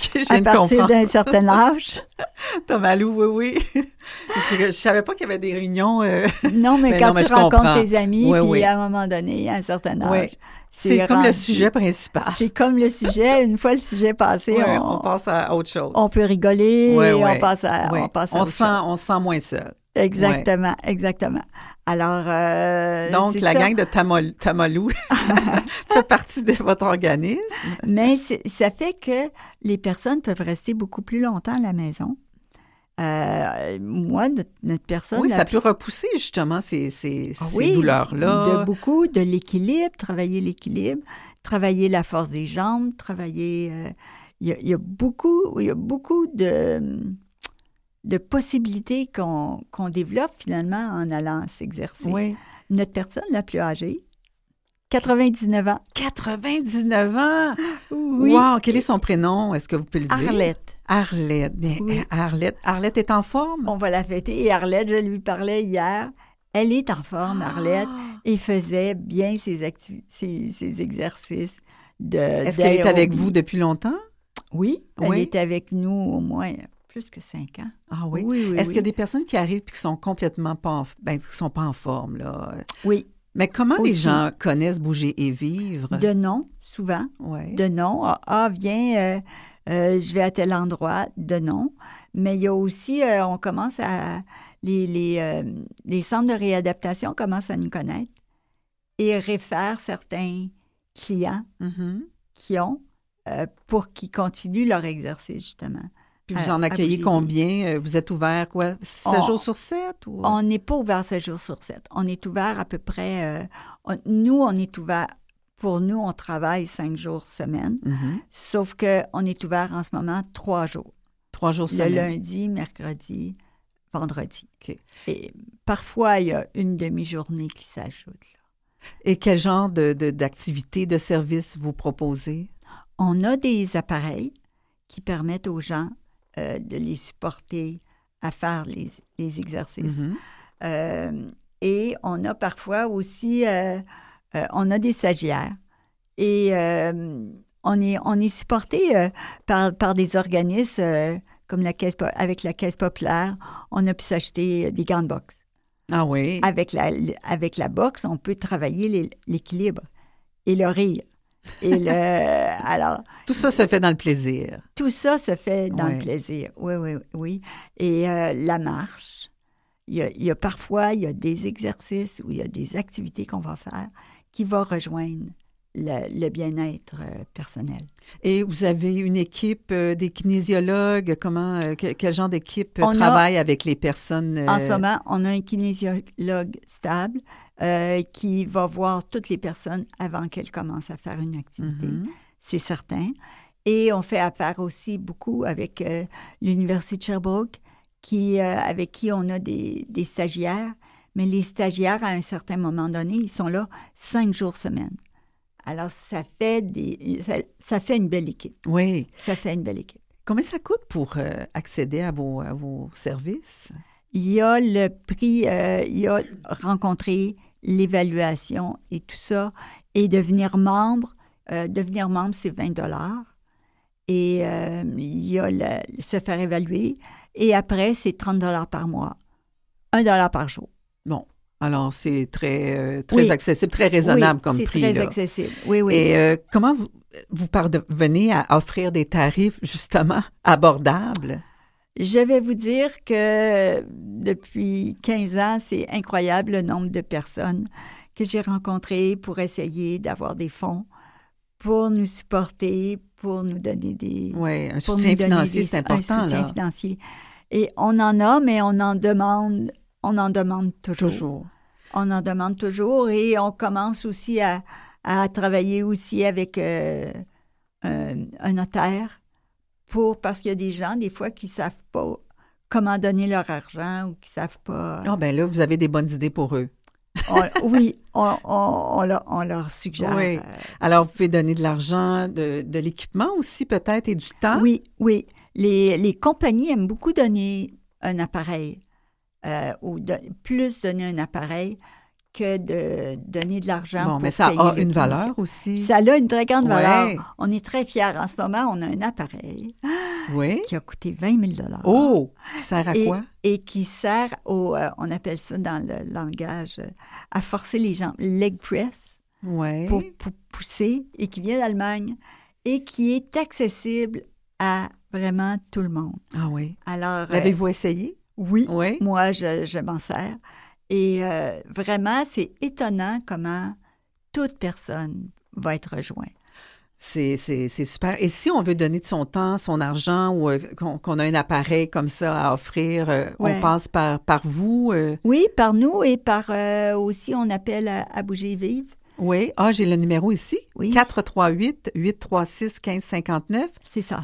certain âge. Tomalou, oui. Je savais pas qu'il y avait des réunions. Non, mais quand tu rencontres tes amis, puis à un moment donné, à un certain âge. C'est comme le sujet principal. C'est comme le sujet. Une fois le sujet passé, on passe à autre chose. On peut rigoler, on passe à autre chose. On se sent moins seul. Exactement. Alors, donc, la gang de Tamalou fait partie de votre organisme. Mais ça fait que les personnes peuvent rester beaucoup plus longtemps à la maison. Moi, notre personne... Oui, ça peut repousser justement ces douleurs-là. De l'équilibre, travailler la force des jambes, travailler... Il y a beaucoup de possibilités qu'on développe finalement en allant s'exercer. Oui. Notre personne la plus âgée, 99 ans. 99 ans? Oui. Wow! Quel est son prénom? Est-ce que vous pouvez le dire? Arlette. Arlette. Bien, oui. Arlette est en forme? On va la fêter. Et Arlette, je lui parlais hier. Elle est en forme, Arlette, et faisait bien ses exercices Est-ce qu'elle est avec vous depuis longtemps? Oui, elle est avec nous au moins plus que 5 ans. Ah oui? Est-ce qu'il y a des personnes qui arrivent et qui sont complètement qui sont pas en forme, là? Oui. Mais comment les gens connaissent Bouger et Vivre? De nom, souvent. Oui. De nom. Viens, je vais à tel endroit, de nom. Mais il y a aussi, on commence à... Les centres de réadaptation commencent à nous connaître et réfèrent certains clients qui ont pour qu'ils continuent leur exercice, justement. Puis vous en accueillez combien? Vous êtes ouvert, 7 jours sur 7? Ou... On n'est pas ouvert 7 jours sur 7. On est ouvert à peu près... on est ouvert... Pour nous, on travaille 5 jours semaine, sauf qu'on est ouvert en ce moment 3 jours. 3 jours semaine. Le lundi, mercredi, vendredi. OK. Et parfois, il y a une demi-journée qui s'ajoute. Là. Et quel genre d'activité, de service vous proposez? On a des appareils qui permettent aux gens de les supporter à faire les exercices. Et on a parfois aussi, on a des stagiaires. Et on est supporté par des organismes comme avec la Caisse populaire. On a pu s'acheter des gants de boxe. Ah oui? Avec la boxe, on peut travailler l'équilibre et le rire. Et alors, tout ça se fait dans le plaisir. Tout ça se fait dans le plaisir, oui. Et la marche, parfois, il y a des exercices ou il y a des activités qu'on va faire qui vont rejoindre le bien-être personnel. Et vous avez une équipe des kinésiologues? Quel genre d'équipe travaille avec les personnes? En ce moment, on a un kinésiologue stable qui va voir toutes les personnes avant qu'elles commencent à faire une activité. C'est certain. Et on fait affaire aussi beaucoup avec l'Université de Sherbrooke, avec qui on a des stagiaires. Mais les stagiaires, à un certain moment donné, ils sont là 5 jours semaine. Alors, ça fait une belle équipe. Oui. Ça fait une belle équipe. Combien ça coûte pour accéder à vos services? Il y a le prix, il y a rencontrer l'évaluation et tout ça. Et devenir membre, c'est 20 $. Et il y a se faire évaluer. Et après, c'est 30 $ par mois. 1 $ par jour. Bon. Alors, c'est très accessible, très raisonnable comme prix. C'est très accessible, oui. Et comment vous parvenez à offrir des tarifs, justement, abordables? Je vais vous dire que depuis 15 ans, c'est incroyable le nombre de personnes que j'ai rencontrées pour essayer d'avoir des fonds pour nous supporter, pour nous donner des... Oui, un soutien financier, c'est important. Un soutien financier. Et on en a, mais on en demande toujours. On en demande toujours et on commence aussi à travailler aussi avec un notaire parce qu'il y a des gens, des fois, qui ne savent pas comment donner leur argent ou qui ne savent pas... Ah, bien là, vous avez des bonnes idées pour eux. On leur suggère. Oui. Alors, vous pouvez donner de l'argent, de l'équipement aussi peut-être et du temps? Oui. Les compagnies aiment beaucoup donner un appareil. Ou plus donner un appareil que de donner de l'argent pour mais ça payer a une valeur aussi. Ça a une très grande valeur. On est très fiers. En ce moment, on a un appareil qui a coûté 20 000 $. Oh! Qui sert à quoi? Et qui sert on appelle ça dans le langage, à forcer les jambes, leg press, pour pousser, et qui vient d'Allemagne, et qui est accessible à vraiment tout le monde. Ah oui. Alors, l'avez-vous essayé? Oui, moi, je m'en sers. Et vraiment, c'est étonnant comment toute personne va être rejointe. C'est super. Et si on veut donner de son temps, son argent, ou qu'on a un appareil comme ça à offrir, on passe par vous? Oui, par nous et par aussi, on appelle à Bouger Vive. Oui. Ah, j'ai le numéro ici. Oui. 438-836-1559. C'est ça.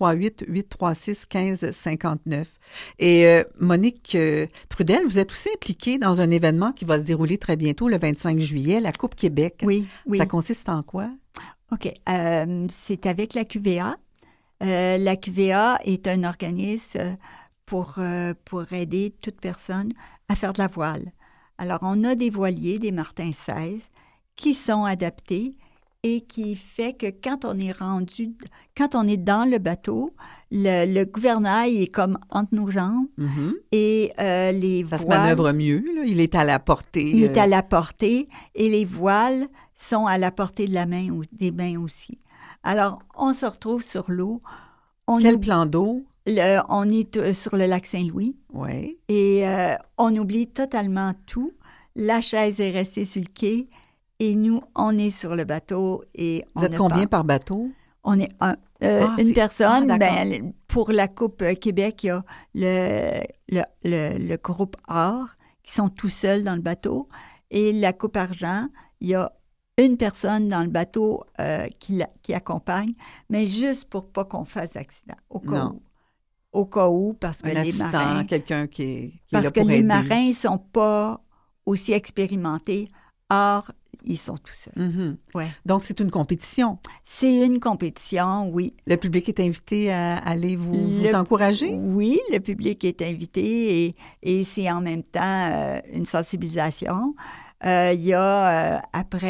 438-836-1559. Et Monique Trudel, vous êtes aussi impliquée dans un événement qui va se dérouler très bientôt, le 25 juillet, la Coupe Québec. Oui. Ça consiste en quoi? OK. C'est avec la QVA. La QVA est un organisme pour aider toute personne à faire de la voile. Alors, on a des voiliers, des Martin 16, qui sont adaptés et qui fait que quand on est dans le bateau, le gouvernail est comme entre nos jambes et les voiles... Ça se manœuvre mieux, là. Il est à la portée. Il est à la portée et les voiles sont à la portée de la main ou des mains aussi. Alors, on se retrouve sur l'eau. Quel plan d'eau? On est sur le lac Saint-Louis. Oui. Et on oublie totalement tout. La chaise est restée sur le quai. Et nous, on est sur le bateau. Et vous êtes combien par bateau? On est une personne. Pour la Coupe Québec, il y a le groupe Or qui sont tout seuls dans le bateau. Et la Coupe Argent, il y a une personne dans le bateau qui accompagne, mais juste pour pas qu'on fasse d'accident, au cas où. Au cas où, parce que les marins... quelqu'un qui est là pour que les aider. marins ne sont pas aussi expérimentés. Or, ils sont tout seuls. Ouais. Donc, c'est une compétition. C'est une compétition, oui. Le public est invité à aller vous encourager? Oui, le public est invité et c'est en même temps une sensibilisation. Il y a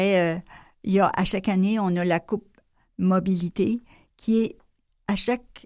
à chaque année, on a la Coupe Mobilité qui est à chaque...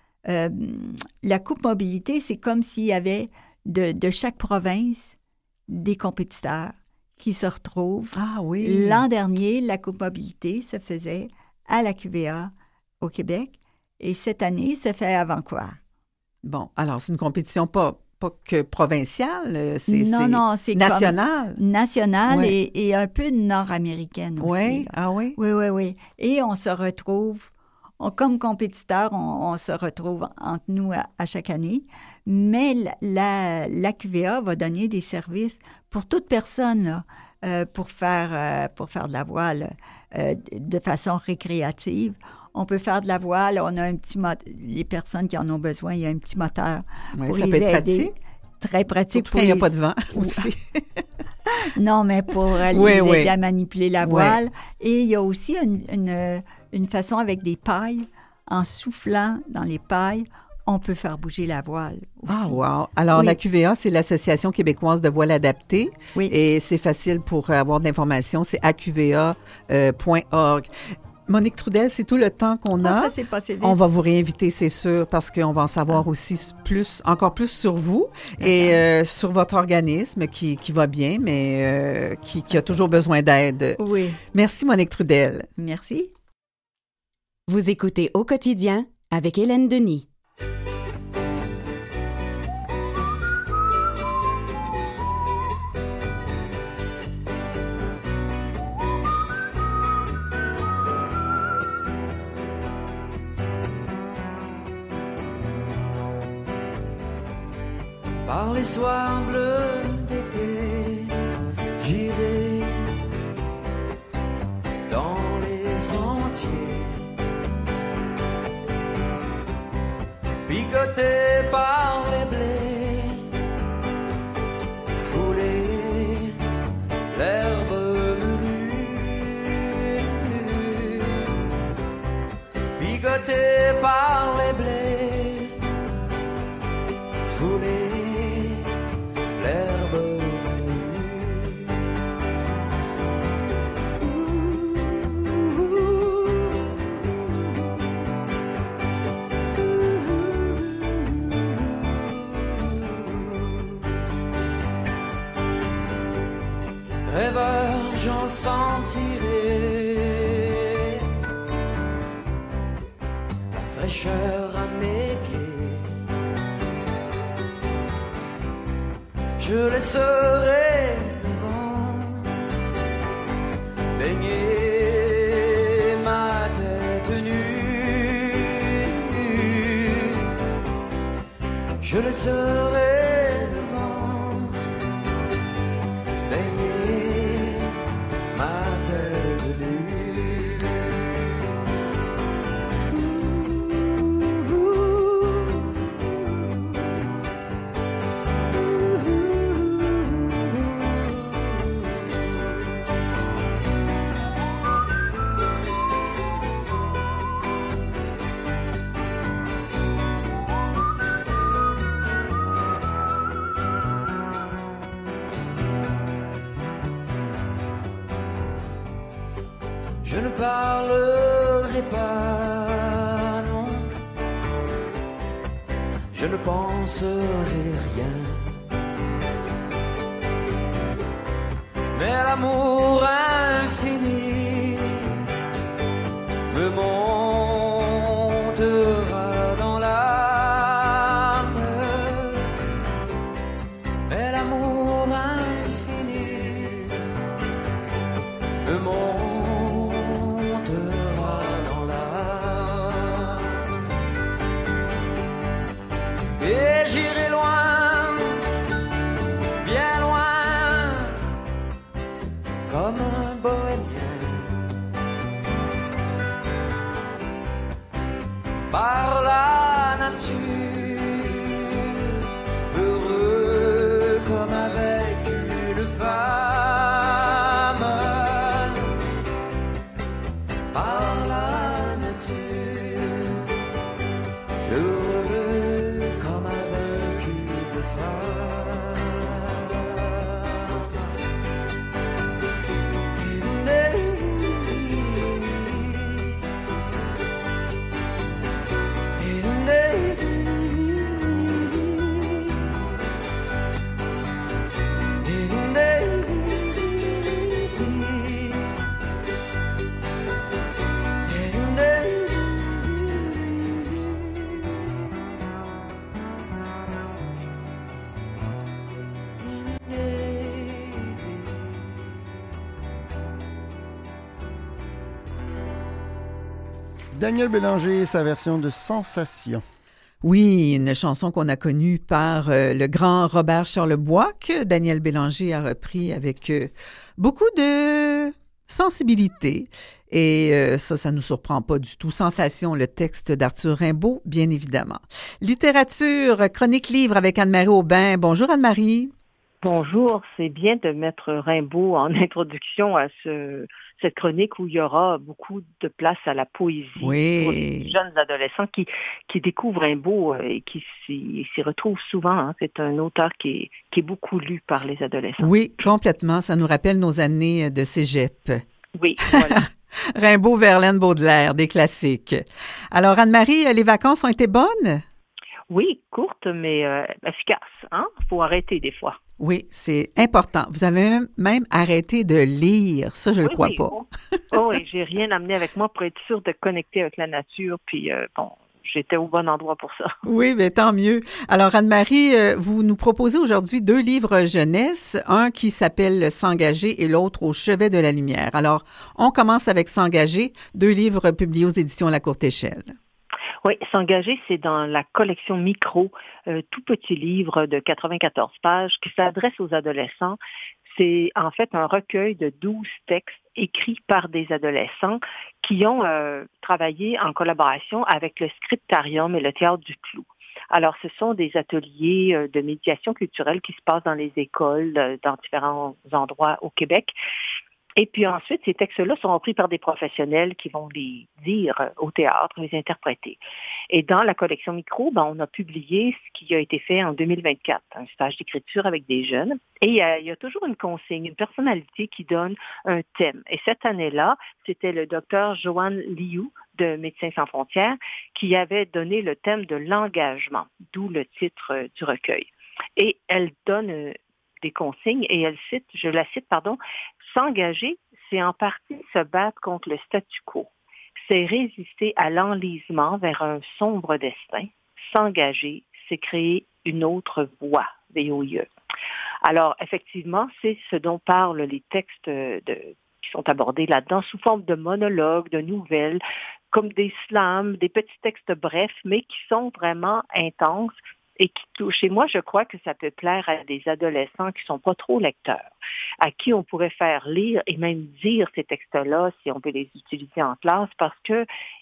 la Coupe Mobilité, c'est comme s'il y avait de chaque province des compétiteurs qui se retrouvent. Ah oui. L'an dernier, la Coupe Mobilité se faisait à la QVA au Québec et cette année, se fait à Vancouver. Bon, alors c'est une compétition pas pas que provinciale, c'est national. National ouais. et un peu nord-américaine aussi. Oui, ah oui? Oui. Et on se retrouve, comme compétiteurs, on se retrouve entre nous à chaque année. Mais la QVA va donner des services pour toute personne là, pour faire de la voile de façon récréative. On peut faire de la voile, on a un petit les personnes qui en ont besoin, il y a un petit moteur pour ça les peut être aider. pratique. Très pratique. Surtout quand il n'y a pas de vent aussi. Non, mais pour les aider à manipuler la voile. Oui. Et il y a aussi une façon avec des pailles, en soufflant dans les pailles, on peut faire bouger la voile aussi. Ah, wow! Alors, la QVA, c'est l'Association québécoise de voile adaptée. Oui. Et c'est facile pour avoir de l'information, c'est aqva.org. Monique Trudel, c'est tout le temps qu'on a. Ça s'est passé vite. On va vous réinviter, c'est sûr, parce qu'on va en savoir aussi encore plus sur vous et sur votre organisme qui va bien, mais qui a toujours besoin d'aide. Oui. Merci, Monique Trudel. Merci. Vous écoutez Au quotidien avec Hélène Denis. Par les soirs bleus d'été, j'irai dans les sentiers, picoté par les blés, foulé l'herbe nue, picoté par les blés, foulé l'herbe rêveur, j'en sentirai la fraîcheur à mes pieds. Je laisserai le vent baigner ma tête nue. Je laisserai le vent baigner ma tête nue. Je ne parlerai pas, non. Je ne penserai rien. Mais l'amour infini me montera dans l'âme. Mais l'amour infini me montera dans l'âme. Et j'irai loin, bien loin, comme un bohémien, par la nature, heureux comme avec une femme, par la nature, heureux comme avec une femme. Daniel Bélanger, sa version de Sensation. Oui, une chanson qu'on a connue par le grand Robert Charlebois, que Daniel Bélanger a repris avec beaucoup de sensibilité. Et ça ne nous surprend pas du tout. Sensation, le texte d'Arthur Rimbaud, bien évidemment. Littérature, chronique livre avec Anne-Marie Aubin. Bonjour Anne-Marie. Bonjour, c'est bien de mettre Rimbaud en introduction à cette chronique où il y aura beaucoup de place à la poésie pour les jeunes adolescents qui découvrent Rimbaud et qui s'y retrouvent souvent. Hein. C'est un auteur qui est beaucoup lu par les adolescents. Oui, complètement. Ça nous rappelle nos années de cégep. Oui, voilà. Rimbaud, Verlaine, Baudelaire, des classiques. Alors Anne-Marie, les vacances ont été bonnes? Oui, courtes, mais efficaces. Hein? Faut arrêter des fois. Oui, c'est important. Vous avez même arrêté de lire. Ça, je ne le crois pas. Oui, j'ai rien amené avec moi pour être sûre de connecter avec la nature. Puis, j'étais au bon endroit pour ça. Oui, mais tant mieux. Alors, Anne-Marie, vous nous proposez aujourd'hui 2 livres jeunesse, un qui s'appelle S'engager et l'autre Au chevet de la lumière. Alors, on commence avec S'engager, 2 livres publiés aux éditions La Courte Échelle. Oui, S'engager, c'est dans la collection Micro, tout petit livre de 94 pages qui s'adresse aux adolescents. C'est en fait un recueil de 12 textes écrits par des adolescents qui ont travaillé en collaboration avec le Scriptarium et le Théâtre du Clou. Alors, ce sont des ateliers de médiation culturelle qui se passent dans les écoles, dans différents endroits au Québec. Et puis ensuite, ces textes-là sont repris par des professionnels qui vont les dire au théâtre, les interpréter. Et dans la collection Micro, on a publié ce qui a été fait en 2024, un stage d'écriture avec des jeunes. Et il y a toujours une consigne, une personnalité qui donne un thème. Et cette année-là, c'était le docteur Joanne Liu de Médecins sans frontières qui avait donné le thème de l'engagement, d'où le titre du recueil. Et elle donne des consignes et elle cite, je la cite, S'engager, c'est en partie se battre contre le statu quo. C'est résister à l'enlisement vers un sombre destin. S'engager, c'est créer une autre voie, VOIE. Alors, effectivement, c'est ce dont parlent les textes qui sont abordés là-dedans sous forme de monologues, de nouvelles, comme des slams, des petits textes brefs, mais qui sont vraiment intenses et qui touchent. Et moi, je crois que ça peut plaire à des adolescents qui ne sont pas trop lecteurs, à qui on pourrait faire lire et même dire ces textes-là si on peut les utiliser en classe, parce que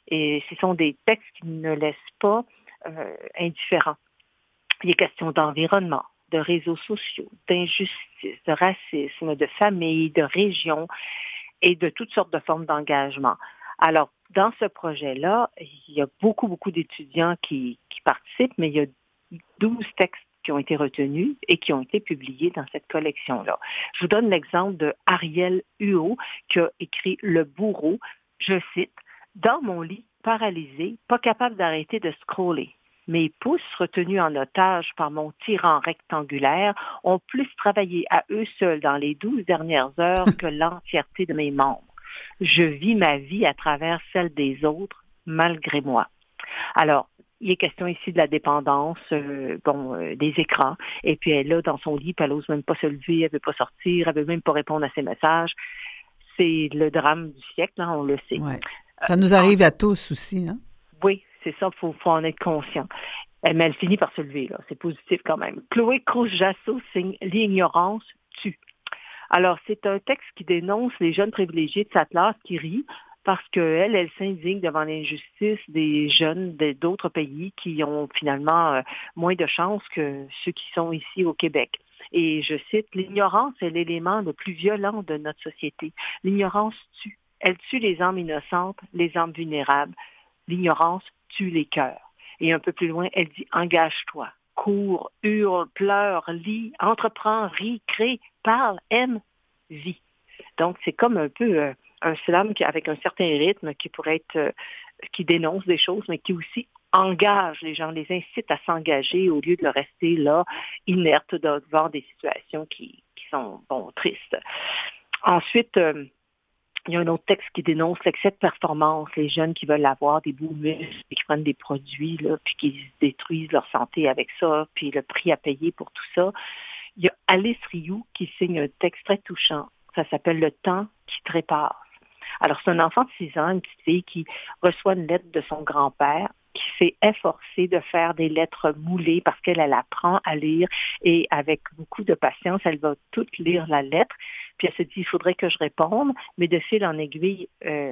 ce sont des textes qui ne laissent pas indifférents. Il est question d'environnement, de réseaux sociaux, d'injustice, de racisme, de famille, de région et de toutes sortes de formes d'engagement. Alors, dans ce projet-là, il y a beaucoup d'étudiants qui participent, mais il y a 12 textes qui ont été retenus et qui ont été publiés dans cette collection-là. Je vous donne l'exemple de Ariel Huot qui a écrit Le bourreau. Je cite, « Dans mon lit, paralysé, pas capable d'arrêter de scroller. Mes pouces, retenus en otage par mon tyran rectangulaire, ont plus travaillé à eux seuls dans les 12 dernières heures que l'entièreté de mes membres. Je vis ma vie à travers celle des autres, malgré moi. » Alors, il est question ici de la dépendance, des écrans. Et puis elle est là dans son lit, puis elle n'ose même pas se lever, elle ne veut pas sortir, elle ne veut même pas répondre à ses messages. C'est le drame du siècle, hein, on le sait. Ouais. Ça nous arrive à tous aussi. Hein? Oui, c'est ça, il faut en être conscient. Mais elle finit par se lever, là. C'est positif quand même. Chloé Cruz-Jasso signe « L'ignorance tue ». Alors, c'est un texte qui dénonce les jeunes privilégiés de sa classe qui rient, parce qu'elle s'indigne devant l'injustice des jeunes d'autres pays qui ont finalement moins de chances que ceux qui sont ici au Québec. Et je cite, « L'ignorance est l'élément le plus violent de notre société. L'ignorance tue. Elle tue les âmes innocentes, les âmes vulnérables. L'ignorance tue les cœurs. » Et un peu plus loin, elle dit « Engage-toi, cours, hurle, pleure, lis, entreprends, ris, crée, parle, aime, vis. » Donc, c'est comme un peu un slam avec un certain rythme qui pourrait être, qui dénonce des choses, mais qui aussi engage les gens, les incite à s'engager au lieu de rester là, inerte devant des situations qui sont, tristes. Ensuite, il y a un autre texte qui dénonce l'excès de performance, les jeunes qui veulent avoir des beaux muscles, qui prennent des produits, là, puis qui détruisent leur santé avec ça, puis le prix à payer pour tout ça. Il y a Alice Rioux qui signe un texte très touchant. Ça s'appelle « Le temps qui trépasse ». Alors, c'est un enfant de 6 ans, une petite fille qui reçoit une lettre de son grand-père qui s'est efforcée de faire des lettres moulées parce qu'elle apprend à lire et avec beaucoup de patience, elle va toute lire la lettre. Puis elle se dit, il faudrait que je réponde, mais de fil en aiguille,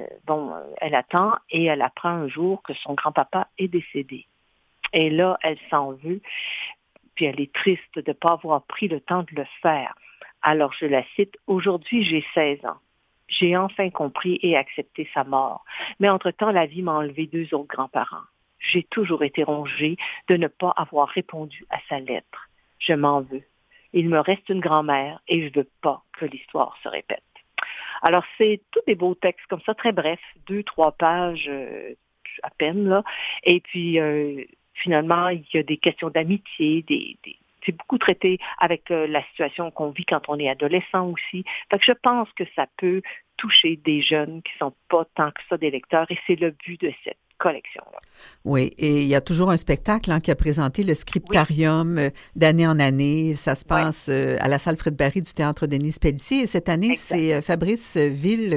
elle attend et elle apprend un jour que son grand-papa est décédé. Et là, elle s'en veut, puis elle est triste de ne pas avoir pris le temps de le faire. Alors, je la cite, « Aujourd'hui, j'ai 16 ans. J'ai enfin compris et accepté sa mort. Mais entre-temps, la vie m'a enlevé 2 autres grands-parents. J'ai toujours été rongée de ne pas avoir répondu à sa lettre. Je m'en veux. Il me reste une grand-mère et je ne veux pas que l'histoire se répète. » Alors, c'est tous des beaux textes comme ça, très brefs, 2-3 pages à peine, là. Et puis, finalement, il y a des questions d'amitié, c'est beaucoup traité avec la situation qu'on vit quand on est adolescent aussi. Fait que je pense que ça peut toucher des jeunes qui ne sont pas tant que ça des lecteurs et c'est le but de cette collection-là. Oui, et il y a toujours un spectacle qui a présenté le scriptarium d'année en année. Ça se passe à la salle Fred-Barry du Théâtre Denise Pelletier. Et cette année, c'est Fabrice Ville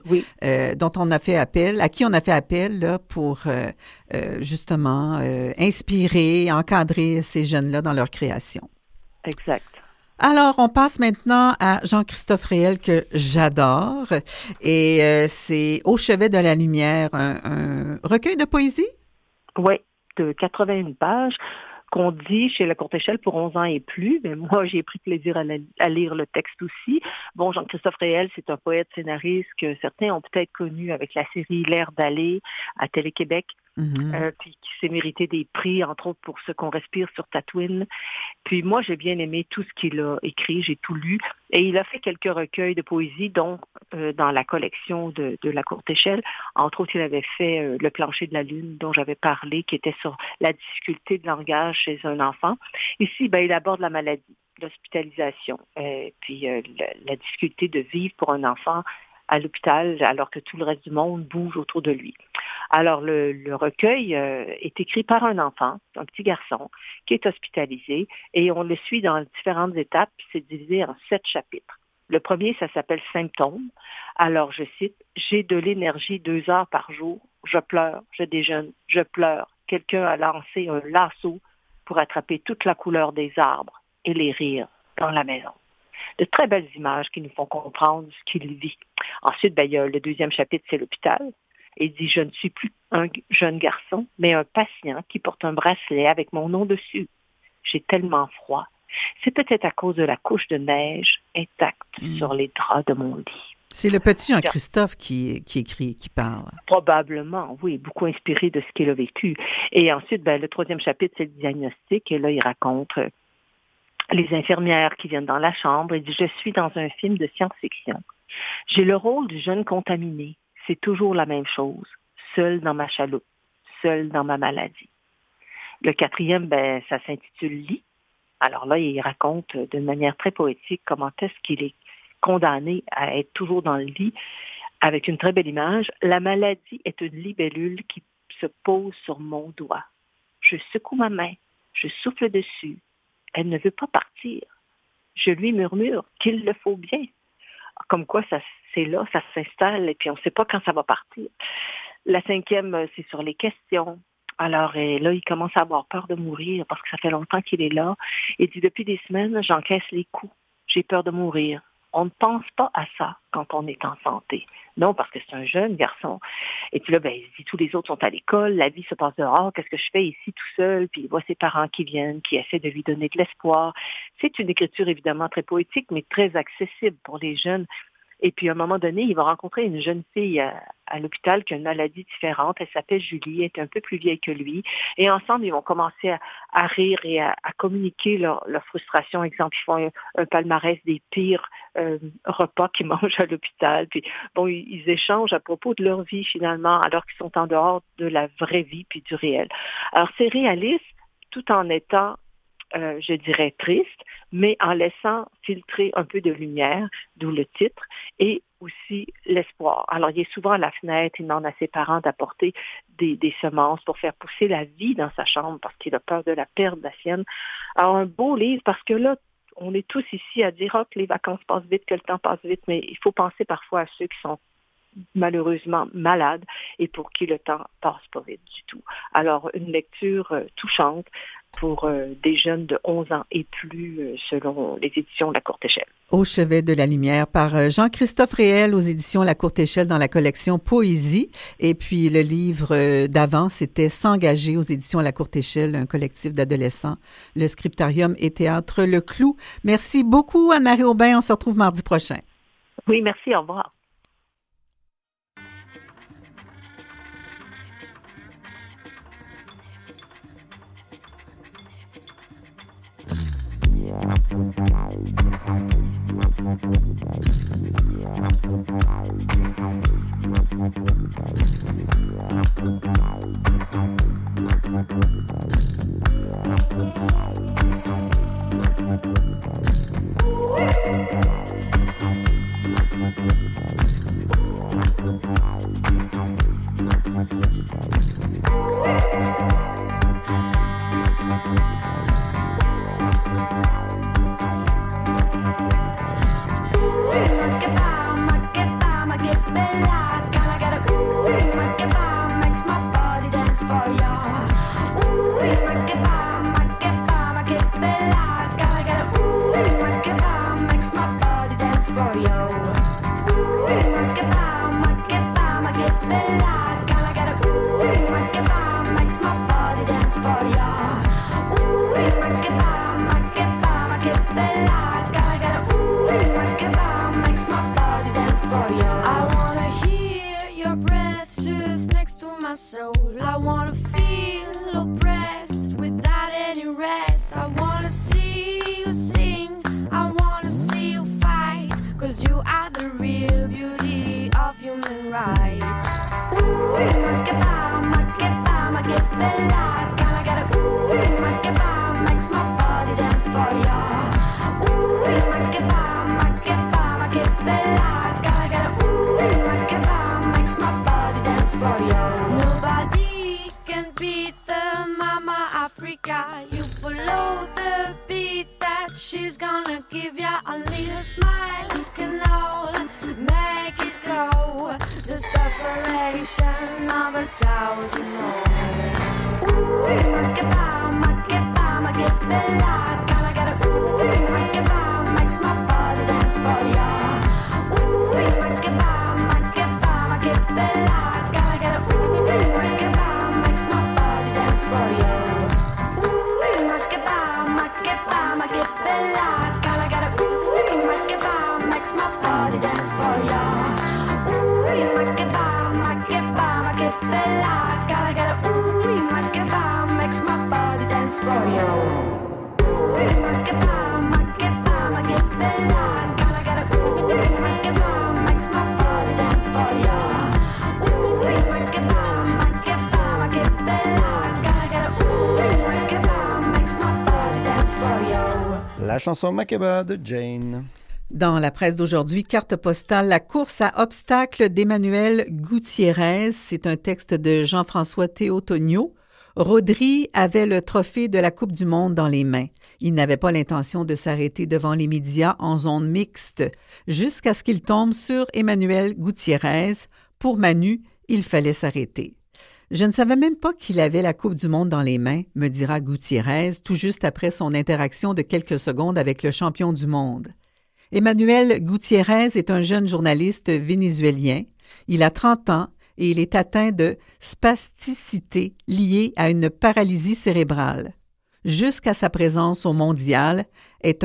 dont on a fait appel, à qui on a fait appel là, pour justement inspirer, encadrer ces jeunes-là dans leur création. Exact. Alors, on passe maintenant à Jean-Christophe Réel, que j'adore. Et c'est Au chevet de la lumière, un recueil de poésie? Oui, de 81 pages, qu'on dit chez La Courte Échelle pour 11 ans et plus. Mais moi, j'ai pris plaisir à lire le texte aussi. Bon, Jean-Christophe Réel, c'est un poète scénariste que certains ont peut-être connu avec la série L'air d'aller à Télé-Québec. Puis qui s'est mérité des prix, entre autres pour Ce qu'on respire sur Tatooine. Puis moi, j'ai bien aimé tout ce qu'il a écrit, j'ai tout lu. Et il a fait quelques recueils de poésie, dont dans la collection de La Courte Échelle. Entre autres, il avait fait Le plancher de la lune, dont j'avais parlé, qui était sur la difficulté de langage chez un enfant. Ici, il aborde la maladie, l'hospitalisation, puis la difficulté de vivre pour un enfant à l'hôpital alors que tout le reste du monde bouge autour de lui. Alors, le recueil est écrit par un enfant, un petit garçon, qui est hospitalisé et on le suit dans différentes étapes, puis c'est divisé en 7 chapitres. Le premier, ça s'appelle « Symptômes ». Alors, je cite, « J'ai de l'énergie 2 heures par jour. Je pleure, je déjeune, je pleure. Quelqu'un a lancé un lasso pour attraper toute la couleur des arbres et les rires dans la maison. » De très belles images qui nous font comprendre ce qu'il vit. Ensuite, il y a le deuxième chapitre, c'est l'hôpital. Il dit « Je ne suis plus un jeune garçon, mais un patient qui porte un bracelet avec mon nom dessus. J'ai tellement froid. C'est peut-être à cause de la couche de neige intacte sur les draps de mon lit. » C'est le petit Jean-Christophe qui écrit, qui parle. Probablement, oui, beaucoup inspiré de ce qu'il a vécu. Et ensuite, le troisième chapitre, c'est le diagnostic. Et là, il raconte les infirmières qui viennent dans la chambre. Il dit « Je suis dans un film de science-fiction. J'ai le rôle du jeune contaminé. C'est toujours la même chose. Seul dans ma chaloupe. Seul dans ma maladie. » Le quatrième, ça s'intitule « Lit ». Alors là, il raconte d'une manière très poétique comment est-ce qu'il est condamné à être toujours dans le lit avec une très belle image. « La maladie est une libellule qui se pose sur mon doigt. Je secoue ma main. Je souffle dessus. Elle ne veut pas partir. Je lui murmure qu'il le faut bien. » Comme quoi, c'est là, ça s'installe et puis on ne sait pas quand ça va partir. La cinquième, c'est sur les questions. Alors là, il commence à avoir peur de mourir parce que ça fait longtemps qu'il est là. Il dit, depuis des semaines, j'encaisse les coups. J'ai peur de mourir. On ne pense pas à ça quand on est en santé. Non, parce que c'est un jeune garçon. Et puis là, il se dit, tous les autres sont à l'école, la vie se passe dehors, qu'est-ce que je fais ici tout seul? Puis il voit ses parents qui viennent, qui essaient de lui donner de l'espoir. C'est une écriture évidemment très poétique, mais très accessible pour les jeunes. Et puis, à un moment donné, il va rencontrer une jeune fille à l'hôpital qui a une maladie différente. Elle s'appelle Julie, elle est un peu plus vieille que lui. Et ensemble, ils vont commencer à rire et à communiquer leur frustration. Exemple, ils font un palmarès des pires repas qu'ils mangent à l'hôpital. Puis, ils échangent à propos de leur vie, finalement, alors qu'ils sont en dehors de la vraie vie puis du réel. Alors, c'est réaliste, tout en étant je dirais triste, mais en laissant filtrer un peu de lumière, d'où le titre, et aussi l'espoir. Alors, il est souvent à la fenêtre, il demande à ses parents d'apporter des semences pour faire pousser la vie dans sa chambre parce qu'il a peur de la perte de la sienne. Alors, un beau livre, parce que là, on est tous ici à dire que les vacances passent vite, que le temps passe vite, mais il faut penser parfois à ceux qui sont malheureusement malades et pour qui le temps passe pas vite du tout. Alors, une lecture touchante pour des jeunes de 11 ans et plus, selon les éditions La Courte Échelle. Au chevet de la lumière par Jean-Christophe Réel aux éditions La Courte Échelle dans la collection Poésie. Et puis le livre d'avant, c'était S'engager aux éditions La Courte Échelle, un collectif d'adolescents, le scriptarium et théâtre Le Clou. Merci beaucoup Anne-Marie Aubin, on se retrouve mardi prochain. Oui, merci, au revoir. La chanson Makeba de Jane. Dans la presse d'aujourd'hui, carte postale, la course à obstacles d'Emmanuel Gutiérrez. C'est un texte de Jean-François Théotonio. Rodri avait le trophée de la Coupe du monde dans les mains. Il n'avait pas l'intention de s'arrêter devant les médias en zone mixte, jusqu'à ce qu'il tombe sur Emmanuel Gutiérrez. Pour Manu, il fallait s'arrêter. Je ne savais même pas qu'il avait la Coupe du monde dans les mains, me dira Gutiérrez, tout juste après son interaction de quelques secondes avec le champion du monde. Emmanuel Gutiérrez est un jeune journaliste vénézuélien. Il a 30 ans et il est atteint de spasticité liée à une paralysie cérébrale. Sa présence au mondial est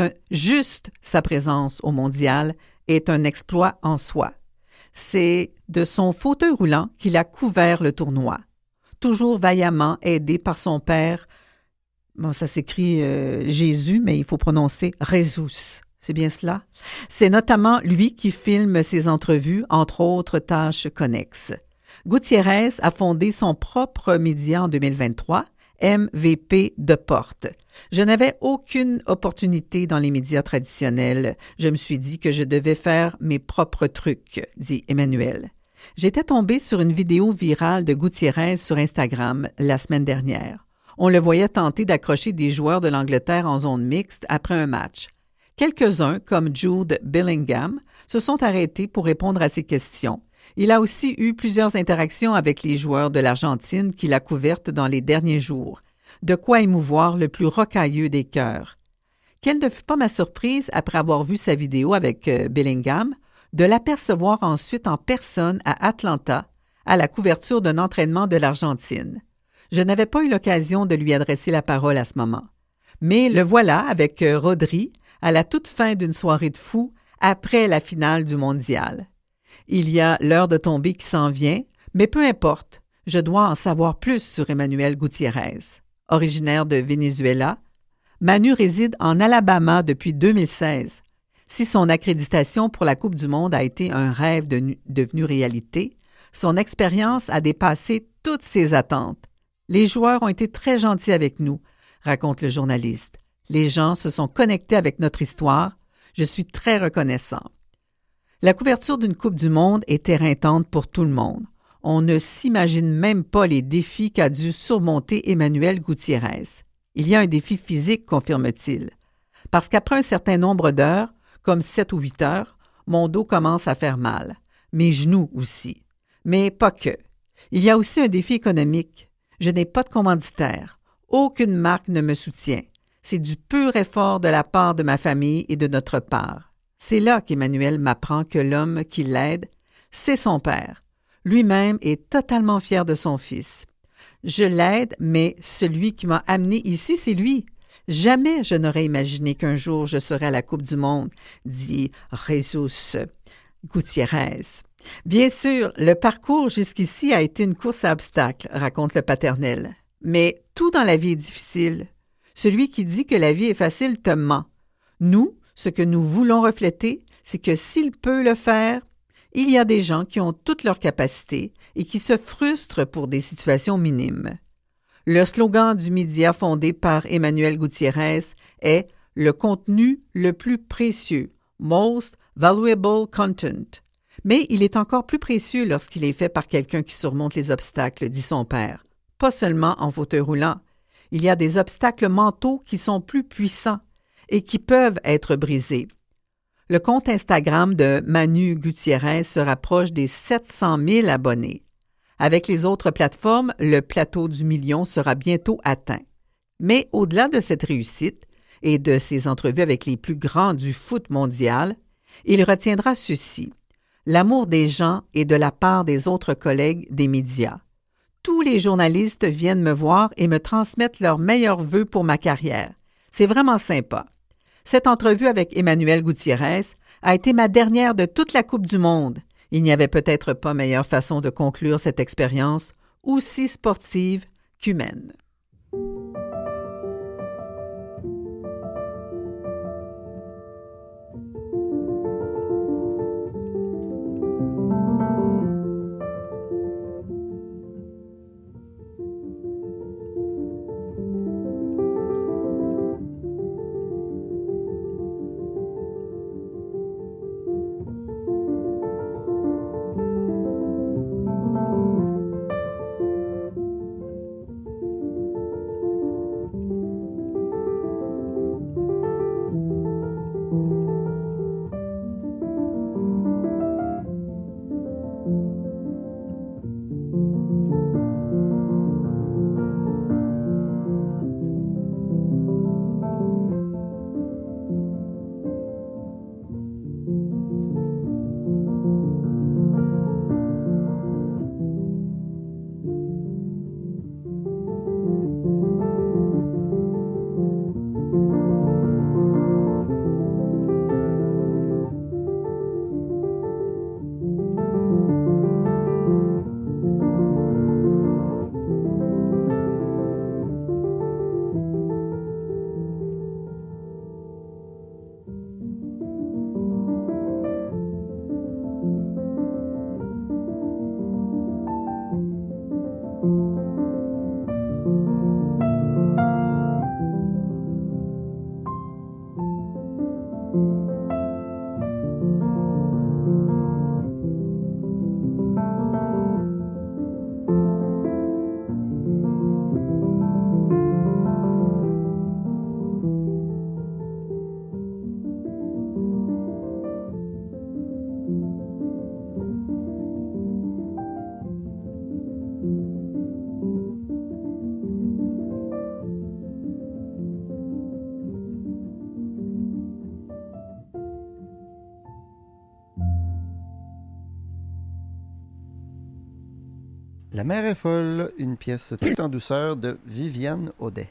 un exploit en soi. C'est de son fauteuil roulant qu'il a couvert le tournoi. Toujours vaillamment aidé par son père, ça s'écrit Jésus, mais il faut prononcer Jésus. C'est bien cela? C'est notamment lui qui filme ses entrevues, entre autres tâches connexes. Gutiérrez a fondé son propre média en 2023, MVP de Porte. Je n'avais aucune opportunité dans les médias traditionnels. Je me suis dit que je devais faire mes propres trucs, dit Emmanuel. J'étais tombée sur une vidéo virale de Gutiérez sur Instagram la semaine dernière. On le voyait tenter d'accrocher des joueurs de l'Angleterre en zone mixte après un match. Quelques-uns, comme Jude Bellingham, se sont arrêtés pour répondre à ses questions. Il a aussi eu plusieurs interactions avec les joueurs de l'Argentine qu'il a couvertes dans les derniers jours, de quoi émouvoir le plus rocailleux des cœurs. Quelle ne fut pas ma surprise, après avoir vu sa vidéo avec Bellingham, de l'apercevoir ensuite en personne à Atlanta, à la couverture d'un entraînement de l'Argentine. Je n'avais pas eu l'occasion de lui adresser la parole à ce moment. Mais le voilà avec Rodri à la toute fin d'une soirée de fou après la finale du mondial. Il y a l'heure de tomber qui s'en vient, mais peu importe, je dois en savoir plus sur Emmanuel Gutiérrez. Originaire de Venezuela, Manu réside en Alabama depuis 2016. Si son accréditation pour la Coupe du monde a été un rêve devenu réalité, son expérience a dépassé toutes ses attentes. Les joueurs ont été très gentils avec nous, raconte le journaliste. Les gens se sont connectés avec notre histoire. Je suis très reconnaissant. La couverture d'une Coupe du monde est éreintante pour tout le monde. On ne s'imagine même pas les défis qu'a dû surmonter Emmanuel Gutiérrez. Il y a un défi physique, confirme-t-il. Parce qu'après un certain nombre d'heures, comme 7 ou 8 heures, mon dos commence à faire mal. Mes genoux aussi. Mais pas que. Il y a aussi un défi économique. Je n'ai pas de commanditaire. Aucune marque ne me soutient. C'est du pur effort de la part de ma famille et de notre part. C'est là qu'Emmanuel m'apprend que l'homme qui l'aide, c'est son père. Lui-même est totalement fier de son fils. Je l'aide, mais celui qui m'a amené ici, c'est lui. Jamais je n'aurais imaginé qu'un jour je serais à la Coupe du monde, dit Jesus Gutiérrez. Bien sûr, le parcours jusqu'ici a été une course à obstacles, raconte le paternel. Mais tout dans la vie est difficile. Celui qui dit que la vie est facile te ment. Nous, ce que nous voulons refléter, c'est que s'il peut le faire, il y a des gens qui ont toutes leurs capacités et qui se frustrent pour des situations minimes. Le slogan du média fondé par Emmanuel Gutiérrez est « Le contenu le plus précieux, most valuable content ». Mais il est encore plus précieux lorsqu'il est fait par quelqu'un qui surmonte les obstacles, dit son père. Pas seulement en fauteuil roulant. Il y a des obstacles mentaux qui sont plus puissants et qui peuvent être brisés. Le compte Instagram de Manu Gutiérrez se rapproche des 700 000 abonnés. Avec les autres plateformes, le plateau du million sera bientôt atteint. Mais au-delà de cette réussite et de ses entrevues avec les plus grands du foot mondial, il retiendra ceci, l'amour des gens et de la part des autres collègues des médias. Tous les journalistes viennent me voir et me transmettent leurs meilleurs vœux pour ma carrière. C'est vraiment sympa. Cette entrevue avec Emmanuel Gutiérrez a été ma dernière de toute la Coupe du monde. Il n'y avait peut-être pas meilleure façon de conclure cette expérience, aussi sportive qu'humaine. La mer est folle, une pièce toute en douceur de Viviane Audet.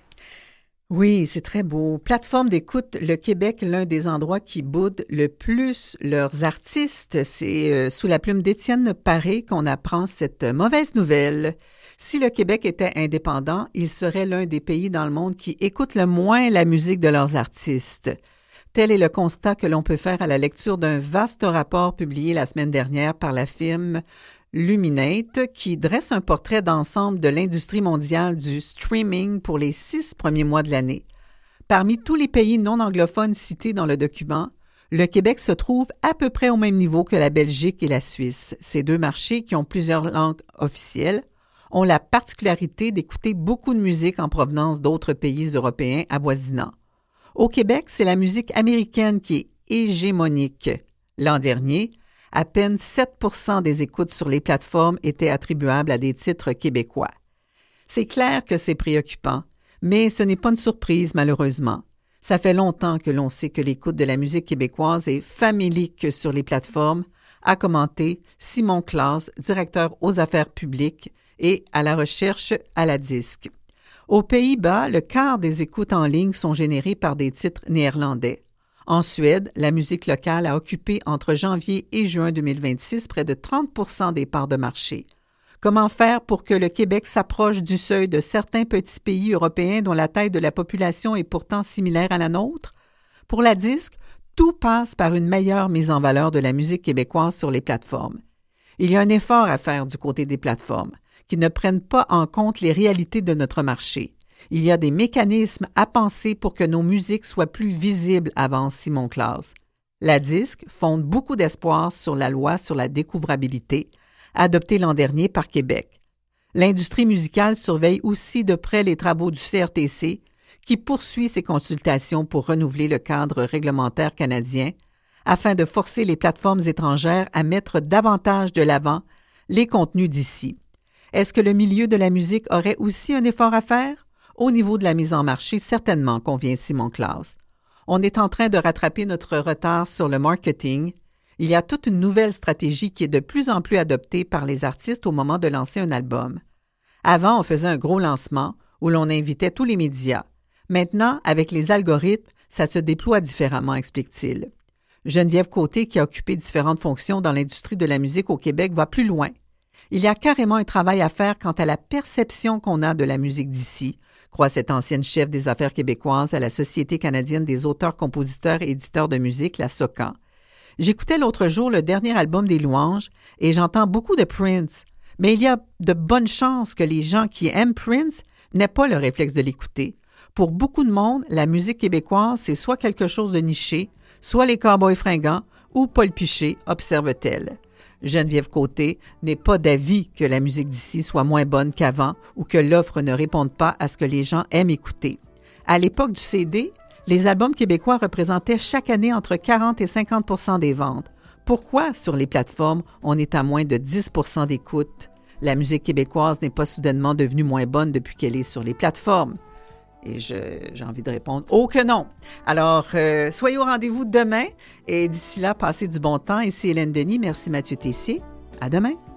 Oui, c'est très beau. Plateforme d'écoute, le Québec, l'un des endroits qui boudent le plus leurs artistes. C'est sous la plume d'Étienne Paré qu'on apprend cette mauvaise nouvelle. Si le Québec était indépendant, il serait l'un des pays dans le monde qui écoute le moins la musique de leurs artistes. Tel est le constat que l'on peut faire à la lecture d'un vaste rapport publié la semaine dernière par la firme Luminate, qui dresse un portrait d'ensemble de l'industrie mondiale du streaming pour les 6 premiers mois de l'année. Parmi tous les pays non anglophones cités dans le document, le Québec se trouve à peu près au même niveau que la Belgique et la Suisse. Ces deux marchés, qui ont plusieurs langues officielles, ont la particularité d'écouter beaucoup de musique en provenance d'autres pays européens avoisinants. Au Québec, c'est la musique américaine qui est hégémonique. L'an dernier, à peine 7% des écoutes sur les plateformes étaient attribuables à des titres québécois. C'est clair que c'est préoccupant, mais ce n'est pas une surprise malheureusement. Ça fait longtemps que l'on sait que l'écoute de la musique québécoise est famélique sur les plateformes, a commenté Simon Claes, directeur aux affaires publiques et à la recherche à la disque. Aux Pays-Bas, le quart des écoutes en ligne sont générées par des titres néerlandais. En Suède, la musique locale a occupé entre janvier et juin 2026 près de 30% des parts de marché. Comment faire pour que le Québec s'approche du seuil de certains petits pays européens dont la taille de la population est pourtant similaire à la nôtre? Pour la disque, tout passe par une meilleure mise en valeur de la musique québécoise sur les plateformes. Il y a un effort à faire du côté des plateformes, qui ne prennent pas en compte les réalités de notre marché. Il y a des mécanismes à penser pour que nos musiques soient plus visibles, avance Simon Claes. La disque fonde beaucoup d'espoir sur la loi sur la découvrabilité, adoptée l'an dernier par Québec. L'industrie musicale surveille aussi de près les travaux du CRTC, qui poursuit ses consultations pour renouveler le cadre réglementaire canadien, afin de forcer les plateformes étrangères à mettre davantage de l'avant les contenus d'ici. Est-ce que le milieu de la musique aurait aussi un effort à faire? Au niveau de la mise en marché, certainement, convient Simon Claes. On est en train de rattraper notre retard sur le marketing. Il y a toute une nouvelle stratégie qui est de plus en plus adoptée par les artistes au moment de lancer un album. Avant, on faisait un gros lancement où l'on invitait tous les médias. Maintenant, avec les algorithmes, ça se déploie différemment, explique-t-il. Geneviève Côté, qui a occupé différentes fonctions dans l'industrie de la musique au Québec, va plus loin. Il y a carrément un travail à faire quant à la perception qu'on a de la musique d'ici, croit cette ancienne chef des affaires québécoises à la Société canadienne des auteurs, compositeurs et éditeurs de musique, la SOCAN. J'écoutais l'autre jour le dernier album des Louanges et j'entends beaucoup de Prince, mais il y a de bonnes chances que les gens qui aiment Prince n'aient pas le réflexe de l'écouter. Pour beaucoup de monde, la musique québécoise, c'est soit quelque chose de niché, soit les Cowboys fringants ou Paul Piché, observe-t-elle. Geneviève Côté n'est pas d'avis que la musique d'ici soit moins bonne qu'avant ou que l'offre ne réponde pas à ce que les gens aiment écouter. À l'époque du CD, les albums québécois représentaient chaque année entre 40 et 50% des ventes. Pourquoi, sur les plateformes, on est à moins de 10% d'écoute? La musique québécoise n'est pas soudainement devenue moins bonne depuis qu'elle est sur les plateformes. Et j'ai envie de répondre « Oh que non! » Alors, soyez au rendez-vous demain et d'ici là, passez du bon temps. Ici Hélène Denis. Merci Mathieu Tessier. À demain.